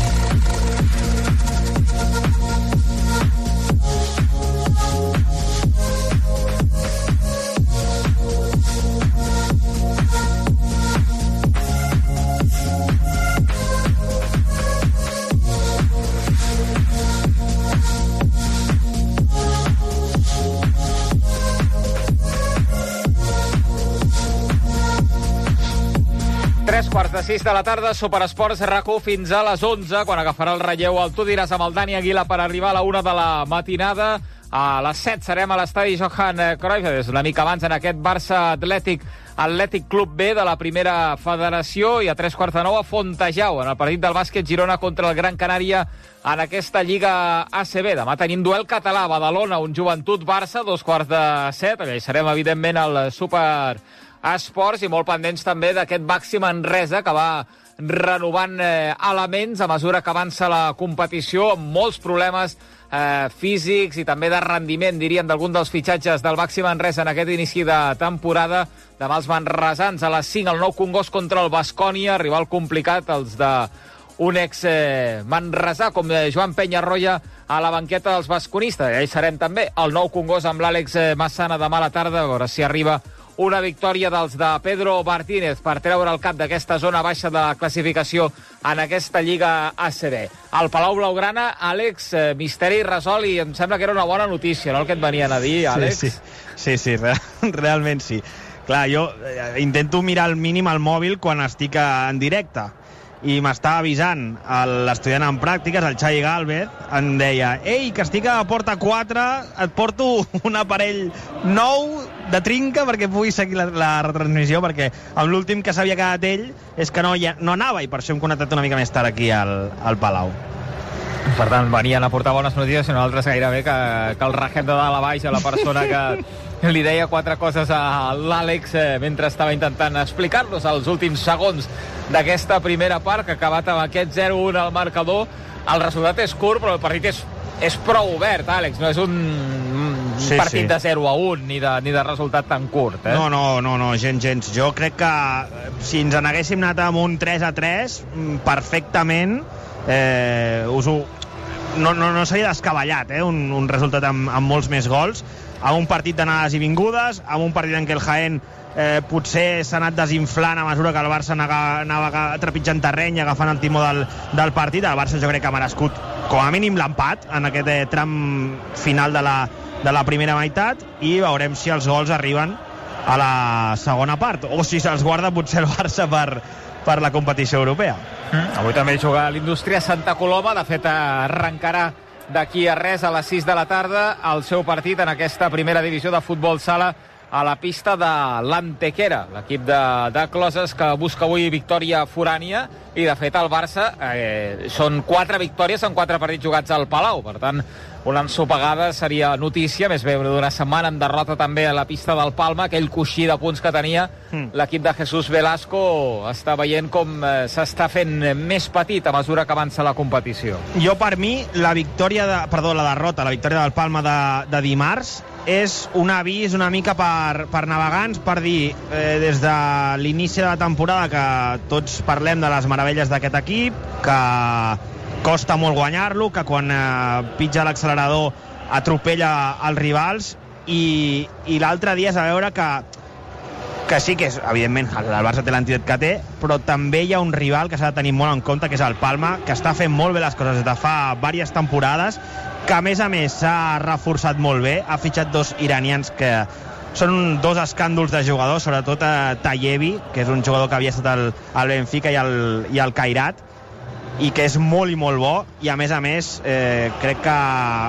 Speaker 3: Tres quarts de sis de la tarda, Superesports RAC u fins a les onze, quan agafarà el relleu el Tu diràs amb el Dani Aguila per arribar a la una de la matinada. A les set serem a l'estadi Johan Cruyff, és una mica abans en aquest Barça Atlètic Atlètic Club B de la primera federació, i a tres quarts de nou a Fontejau, en el partit del bàsquet Girona contra el Gran Canària en aquesta Lliga A C B. Demà tenim duel català, Badalona, un Joventut Barça, dos quarts de set, allà hi serem evidentment al Super Esports, i molt pendents també d'aquest Baxi Manresa, que va renovant eh, elements a mesura que avança la competició, amb molts problemes eh, físics i també de rendiment, diríem, d'algun dels fitxatges del Baxi Manresa en aquest inici de temporada. Demà els manresans a les cinc, el Nou Congost contra el Baskonia, rival complicat, els de un ex eh, manresà com eh, Joan Penyarroia a la banqueta dels basconistes. Allà hi serem també, el Nou Congost amb l'Àlex eh, Massana demà a la tarda, a veure si arriba una victòria dels de Pedro Martínez per treure el cap d'aquesta zona baixa de la classificació en aquesta Lliga A C B. Al Palau Blaugrana, Àlex, eh, misteri resol, i em sembla que era una bona notícia, no?, el que et venien a dir, Àlex?
Speaker 15: Sí, sí, sí, sí real, realment sí. Clar, jo eh, intento mirar al mínim el mòbil quan estic en directe, i m'està avisant l'estudiant en pràctiques, el Xavi Gálvez, em deia: ei, que estic a porta quatre, et porto un aparell nou de trinca perquè pugui seguir la, la retransmissió, perquè amb l'últim que s'havia quedat ell és que no, ja, no anava, i per això hem connectat una mica més tard aquí al, al Palau.
Speaker 3: Per tant, venien a portar bones notícies, i nosaltres gairebé que, que el rajem de dalt a baix a la persona que li deia quatre coses a l'Àlex eh, mentre estava intentant explicar-nos els últims segons d'aquesta primera part, que ha acabat amb aquest zero un al marcador. El resultat és curt, però el partit és, és prou obert, Àlex. No és un, un sí, partit sí. de zero a un, ni de, ni de resultat tan curt. Eh?
Speaker 15: No, no, no, no, gens, gens. Jo crec que si ens n'haguéssim anat amb un tres a tres, perfectament, eh, us ho... no, no, no seria descabellat, eh? un, un resultat amb, amb molts més gols, amb un partit d'anades i vingudes, amb un partit en què el Jaén eh, potser s'ha anat desinflant a mesura que el Barça anava, anava trepitjant terreny i agafant el timó del, del partit. El Barça jo crec que ha merescut com a mínim l'empat en aquest eh, tram final de la, de la primera meitat, i veurem si els gols arriben a la segona part, o si se'ls guarda potser el Barça per, per la competició europea.
Speaker 3: Mm. Avui també juga l'Indústria Santa Coloma, de fet arrencarà d'aquí a res a les sis de la tarda el seu partit en aquesta primera divisió de futbol sala a la pista de l'Antequera, l'equip de, de Closes, que busca avui victòria forània, i de fet el Barça eh, són quatre victòries en quatre partits jugats al Palau, per tant una ensopegada seria notícia, més bé d'una setmana amb derrota també a la pista del Palma, aquell coixí de punts que tenia mm. l'equip de Jesús Velasco està veient com eh, s'està fent més petit a mesura que avança la competició.
Speaker 15: Jo, per mi, la victòria de, perdó, la derrota, la victòria del Palma de, de dimarts és un avís una mica per, per navegants, per dir eh, des de l'inici de la temporada que tots parlem de les meravelles d'aquest equip, que costa molt guanyar-lo, que quan eh, pitja l'accelerador atropella els rivals, i, i l'altre dia és a veure que que sí que és, evidentment, el Barça té l'entitat que té, però també hi ha un rival que s'ha de tenir molt en compte, que és el Palma, que està fent molt bé les coses des de fa diverses temporades, que a més a més s'ha reforçat molt bé, ha fitxat dos iranians que són dos escàndols de jugadors, sobretot a Tayebi, que és un jugador que havia estat al, al Benfica i al, i al Kairat, i que és molt i molt bo, i a més a més eh, crec que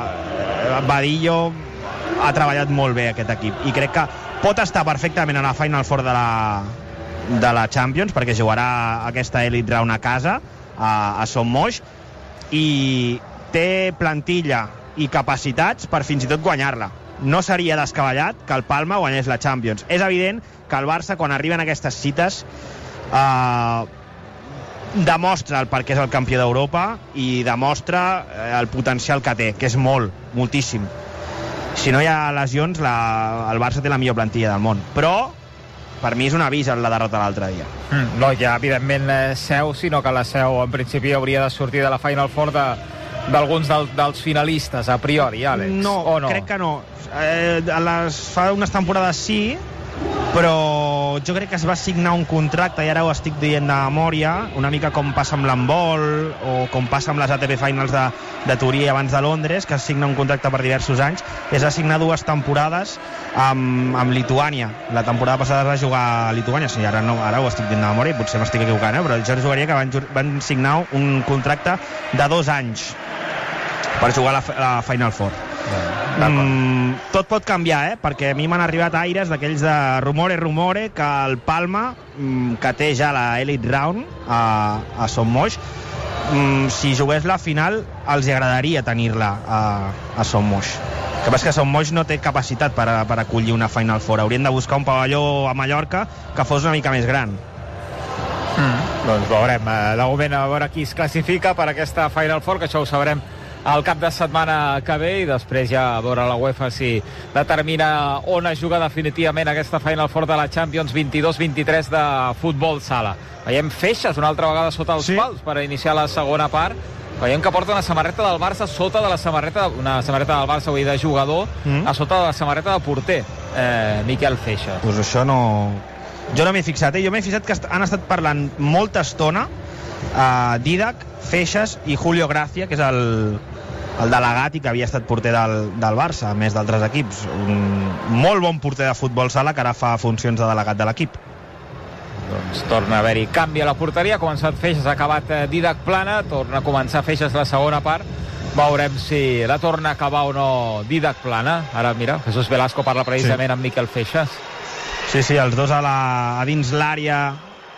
Speaker 15: Badillo ha treballat molt bé aquest equip, i crec que pot estar perfectament a la Final Four de la, de la Champions, perquè jugarà aquesta Elite Round a casa, a, a Son Moix, i té plantilla i capacitats per fins i tot guanyar-la. No seria descabellat que el Palma guanyés la Champions. És evident que el Barça, quan arriben aquestes cites, eh, demostra el per què és el campió d'Europa i demostra el potencial que té, que és molt, moltíssim. Si no hi ha lesions, la, el Barça té la millor plantilla del món. Però, per mi, és un avís la derrota l'altre dia.
Speaker 3: Mm, no hi ha, evidentment, eh, Seu, sinó que la Seu, en principi, hauria de sortir de la Final Four de, d'alguns del, dels finalistes, a priori, Àlex.
Speaker 15: No,
Speaker 3: o no?
Speaker 15: crec que no. Eh, a les, fa unes temporades sí, però jo crec que es va signar un contracte, i ara ho estic dient de memòria, una mica com passa amb l'handbol o com passa amb les A T P Finals de, de Turí abans de Londres, que es signa un contracte per diversos anys. Es va signar dues temporades amb, amb Lituània. La temporada passada es va jugar a Lituània, sí, ara, no, ara ho estic dient de memòria i potser m'estic equivocant, eh? Però jo jugaria que van, van signar un contracte de dos anys per jugar a la, a la Final Four. Mm, tot pot canviar, eh? Perquè a mi m'han arribat aires d'aquells de rumore, rumore, que el Palma, mm, que té ja la Elite Round a, a Son Moix, mm, si jugués la final els agradaria tenir-la a, a Son Moix. El que passa que Son Moix no té capacitat per, a, per acollir una Final Four. Haurien de buscar un pavelló a Mallorca que fos una mica més gran.
Speaker 3: Mm. Doncs veurem, de moment a veure qui es classifica per aquesta Final Four, que això ho sabrem al cap de setmana que ve, i després ja a veure la UEFA si determina on es juga definitivament aquesta Final Four de la Champions vint-i-dos vint-i-tres de futbol sala. Veiem Feixes una altra vegada sota els sí. pals per iniciar la segona part. Veiem que porta una samarreta del Barça sota de la samarreta, una samarreta del Barça, vull dir, de jugador, mm. a sota de la samarreta de porter, eh, Miquel Feixes.
Speaker 15: Pues això no... Jo no m'he fixat, eh? Jo m'he fixat que han estat parlant molta estona uh, Didac, Feixes i Julio Gracia, que és el, el delegat i que havia estat porter del, del Barça, a més d'altres equips. Un molt bon porter de futbol sala que ara fa funcions de delegat de l'equip.
Speaker 3: Doncs torna a haver-hi canvi a la porteria, ha començat Feixes, ha acabat Didac Plana, torna a començar Feixes la segona part, veurem si la torna a acabar o no Didac Plana. Ara mira, Jesús Velasco parla precisament sí. amb Miquel Feixes.
Speaker 15: Sí, sí, els dos a, la, a dins l'àrea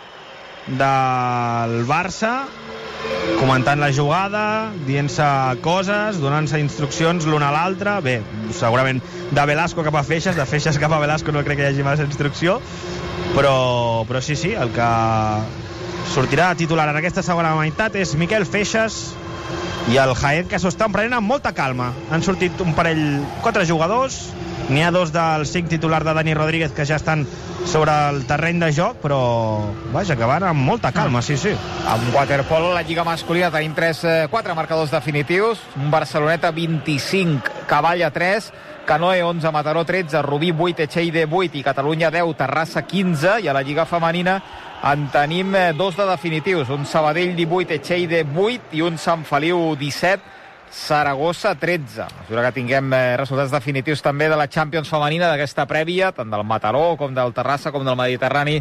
Speaker 15: del Barça, comentant la jugada, dient-se coses, donant-se instruccions l'un a l'altre. Bé, segurament de Velasco cap a Feixes, de Feixes cap a Velasco no crec que hi hagi massa instrucció, però, però sí, sí, el que sortirà titular en aquesta segona meitat és Miquel Feixes i el Jaén, que s'ho estan prenent amb molta calma. Han sortit un parell, quatre jugadors, n'hi ha dos dels cinc titulars de Dani Rodríguez que ja estan sobre el terreny de joc, però vaja, que van amb molta calma, sí, sí.
Speaker 3: Amb waterpolo, la Lliga masculina, tenim tres, quatre marcadors definitius. Un Barceloneta vint-i-cinc, Cavalla tres, Canoe onze, Mataró tretze, Rubí vuit, Echeide vuit i Catalunya deu, Terrassa quinze, i a la Lliga femenina en tenim dos de definitius, un Sabadell divuit, Echeide vuit i un Sant Feliu disset, Saragossa tretze. A mesura que tinguem eh, resultats definitius també de la Champions femenina d'aquesta prèvia, tant del Mataró com del Terrassa com del Mediterrani,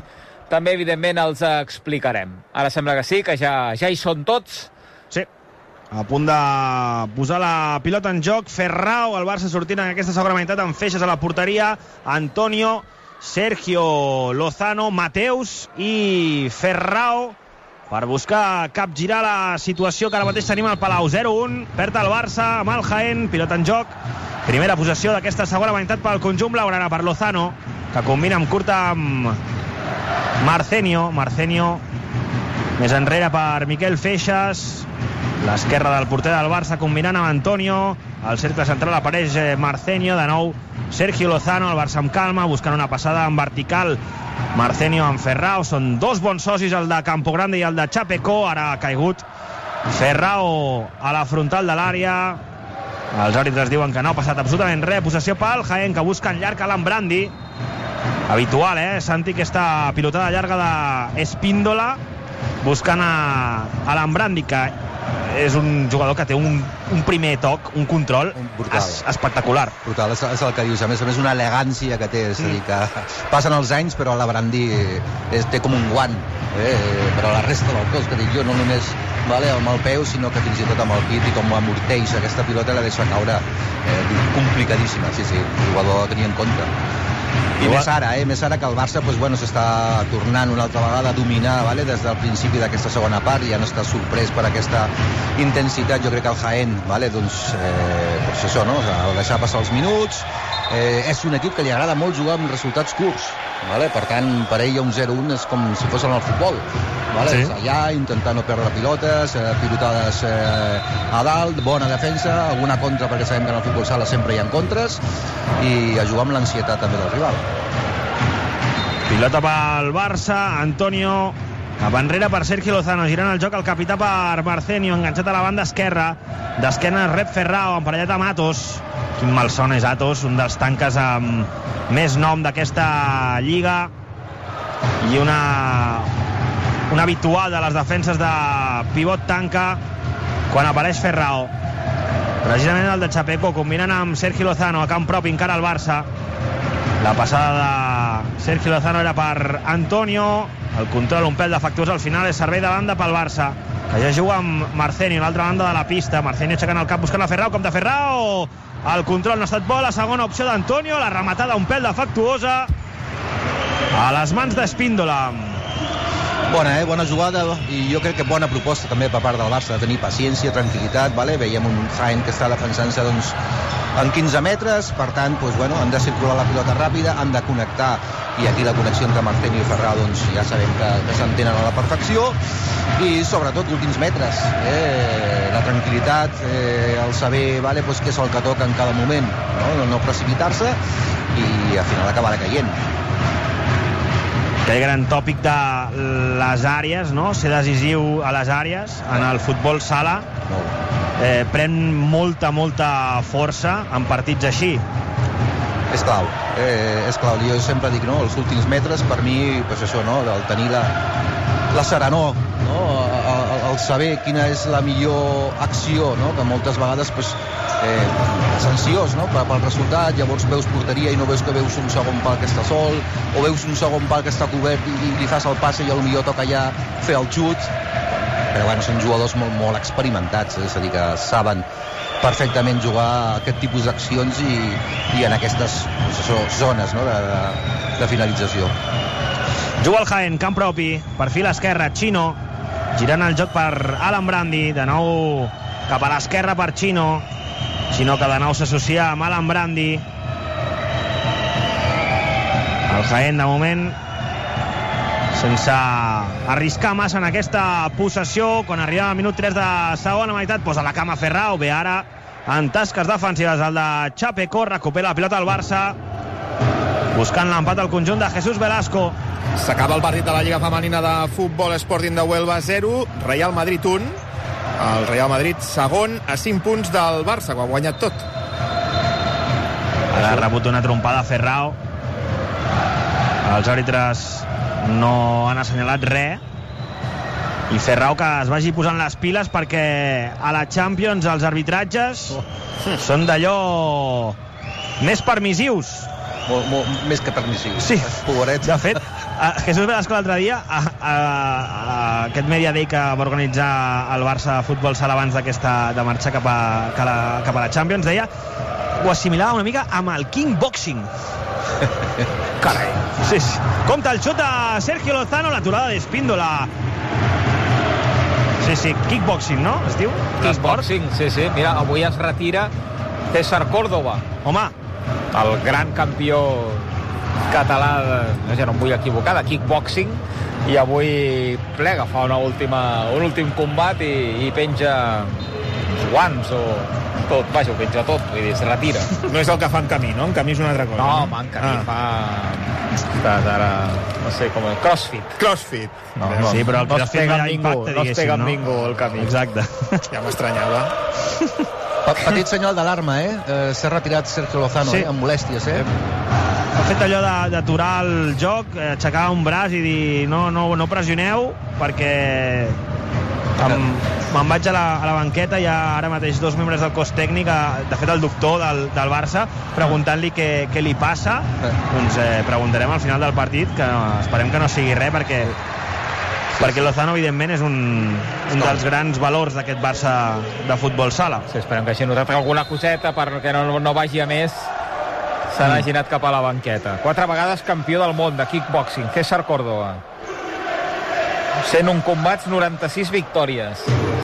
Speaker 3: també, evidentment, els explicarem. Ara sembla que sí, que ja, ja hi són tots.
Speaker 15: Sí. A punt de posar la pilota en joc. Ferrao, el Barça sortint en aquesta segona meitat amb Feixes a la porteria. Antonio, Sergio Lozano, Mateus i Ferrao per buscar capgirar la situació que ara mateix tenim al Palau. zero un, perd el Barça amb el Jaén, pilota en joc. Primera possessió d'aquesta segona meitat pel conjunt blaugrana, per Lozano, que combina amb curta amb Marcenio. Marcenio més enrere per Miquel Feixes. L'esquerra del porter del Barça combinant amb Antonio. Al cercle central apareix Marcenio. De nou Sergio Lozano, el Barça amb calma, buscant una passada en vertical. Marcenio amb Ferrao. Són dos bons socis, el de Campogrande i el de Chapecó. Ara ha caigut Ferrao a la frontal de l'àrea. Els àrbitres diuen que no ha passat absolutament res. Possessió pel Jaén, que busca en llarg Alan Brandi. Habitual, eh, Santi, aquesta pilotada llarga d'Espíndola, buscant a Alan Brandi, que és un jugador que té un, un primer toc, un control es, espectacular.
Speaker 16: Brutal, és, és el que dius. A més a més, una elegància que té. És a dir, que passen els anys, però la Brandi és, té com un guant. Eh? Però la resta del cos, que dic jo, no només vale, amb el peu, sinó que fins i tot amb el pit, i com amorteix aquesta pilota la deixa caure eh, complicadíssima. Sí, sí, un jugador a tenir en compte. I més ara, eh? més ara que el Barça pues, bueno, s'està tornant una altra vegada a dominar, vale? Des del principi d'aquesta segona part, i ja no està sorprès per aquesta intensitat. Jo crec que el Jaén, vale? doncs, eh, doncs això, no? O sigui, deixar passar els minuts. Eh, és un equip que li agrada molt jugar amb resultats curts, vale? Per tant, per ell un zero un és com si fos en el futbol, vale? Sí. Allà, intentar no perdre pilotes, eh, pilotades eh, a dalt, bona defensa, alguna contra, perquè sabem que en el futbol sala sempre hi ha contres, i a jugar amb l'ansietat també del rival.
Speaker 15: Pilota pel Barça, Antonio cap enrere per Sergio Lozano, girant el joc el capità per Marcenio, enganxat a la banda esquerra, d'esquena rep Ferrao, emparellat amb Atos. Quin malson és Atos, un dels tanques amb més nom d'aquesta lliga, i una un habitual de les defenses de pivot tanca quan apareix Ferrao. Precisament el de Chapecó, combinant amb Sergio Lozano a camp propi, encara al Barça. La passada de Sergio Lozano era per Antonio. El control un pèl defectuós al final, és servei de banda pel Barça, que ja juga amb Marcenio a l'altra banda de la pista. Marcenio aixecant el cap buscant a Ferrao, com de Ferrao. El control no ha estat bo, la segona opció d'Antonio, la rematada un pèl defectuosa a les mans d'Espíndola.
Speaker 16: Bona, eh? Bona jugada, i jo crec que bona proposta també per part del Barça, de tenir paciència, tranquil·litat, vale? Veiem un Jaén que està defensant-se doncs, en quinze metres, per tant, doncs, bueno, han de circular la pilota ràpida, han de connectar, i aquí la connexió entre Marcenio i Ferrao doncs, ja sabem que, que s'entenen a la perfecció, i sobretot últims metres, eh? La tranquil·litat, eh, el saber vale, doncs, què és el que toca en cada moment, no, no, no precipitar-se, i al final acabarà caient.
Speaker 15: Aquell gran tòpic de les àrees, no? Ser decisiu a les àrees en el futbol sala eh, pren molta, molta força en partits així.
Speaker 16: És clau, eh, és clau. Jo sempre dic, no? Els últims metres, per mi, pues això, no? El tenir la, la serenor, no? El, el saber quina és la millor acció, no? Que moltes vegades, pues, eh, és ansiós, no? Pel resultat, llavors veus porteria i no veus que veus un segon pal que està sol, o veus un segon pal que està cobert i, i li fas el passe i potser toca ja fer el xut. Però bueno, són jugadors molt, molt experimentats, és a dir, que saben perfectament jugar aquest tipus d'accions i, i en aquestes doncs això, zones, no? de, de, de finalització.
Speaker 15: Juga el Jaén, camp propi, perfil esquerre, Chino, girant el joc per Alan Brandi, de nou cap a l'esquerra per Chino, Chino que de nou s'associa amb Alan Brandi. El Jaén, de moment, sense arriscar massa en aquesta possessió. Quan arriba al minut tres de segona meitat, posa la cama Ferrao. Ve ara en tasques defensives el de Chapecó, recupera la pilota al Barça, buscant l'empat al conjunt de Jesús Velasco.
Speaker 4: S'acaba el partit de la Lliga Femenina de Futbol Sporting de Huelva, zero, Real Madrid un. El Real Madrid segon a cinc punts del Barça, que ha guanyat tot.
Speaker 15: Ara ha rebut una trompada Ferrao. Els àrbitres no han assenyalat res, i Ferrao que es vagi posant les piles, perquè a la Champions els arbitratges oh. són d'allò més permissius.
Speaker 16: molt, molt, més que permissiu.
Speaker 15: Sí,
Speaker 16: Pobrets.
Speaker 15: de fet, uh, Jesús Velasco l'altre dia, a, a, a aquest Media Day que va organitzar el Barça Futbol Sala abans d'aquesta de marxar cap a, cap a, cap a la Champions, deia, ho assimilava una mica amb el kickboxing.
Speaker 3: Carai.
Speaker 15: Sí, sí. Compte el xut de Sergio Lozano, l'aturada d'Espíndola. Sí, sí, kickboxing, no? Es diu?
Speaker 3: Kickboxing, sí, sí. Mira, avui es retira César Córdoba.
Speaker 15: Home.
Speaker 3: El gran campió català, de, no sé, no em vull equivocar, de kickboxing, i avui plega, fa una última, un últim combat i, i penja uns guants o tot, vaja, ho penja tot, vull dir, es retira.
Speaker 4: No és el que fa en Camí, no? En Camí és una altra cosa.
Speaker 3: No,
Speaker 4: no?
Speaker 3: home, en Camí
Speaker 4: ah.
Speaker 3: fa... Estàs ara, no sé com és, crossfit.
Speaker 4: Crossfit.
Speaker 3: No, no,
Speaker 15: sí, però el
Speaker 3: no es
Speaker 15: crossfit
Speaker 3: pega
Speaker 15: no
Speaker 3: amb
Speaker 15: hi ha
Speaker 3: ningú,
Speaker 15: impacte,
Speaker 3: no es pega amb
Speaker 15: no?
Speaker 3: ningú el Camí.
Speaker 15: Exacte.
Speaker 4: Ja m'estranyava.
Speaker 16: Petit senyal d'alarma, eh? eh S'ha retirat Sergio Lozano,
Speaker 15: Sí.
Speaker 16: eh? Amb molèsties, eh?
Speaker 15: Ha fet allò de- d'aturar el joc, eh, aixecar un braç i dir no, no, no pressioneu perquè em, me'n vaig a la, a la banqueta. Hi ha ara mateix dos membres del cos tècnic, eh, de fet el doctor del, del Barça, preguntant-li què, què li passa. Doncs eh, preguntarem al final del partit, que esperem que no sigui res, perquè perquè Lozano, evidentment, és un, un dels grans valors d'aquest Barça de futbol sala.
Speaker 3: Sí, esperem que així nosaltres alguna coseta perquè no, no vagi a més, se n'hagi anat cap a la banqueta. Quatre vegades campió del món de kickboxing, César Córdoba. cent un combats, noranta-sis victòries.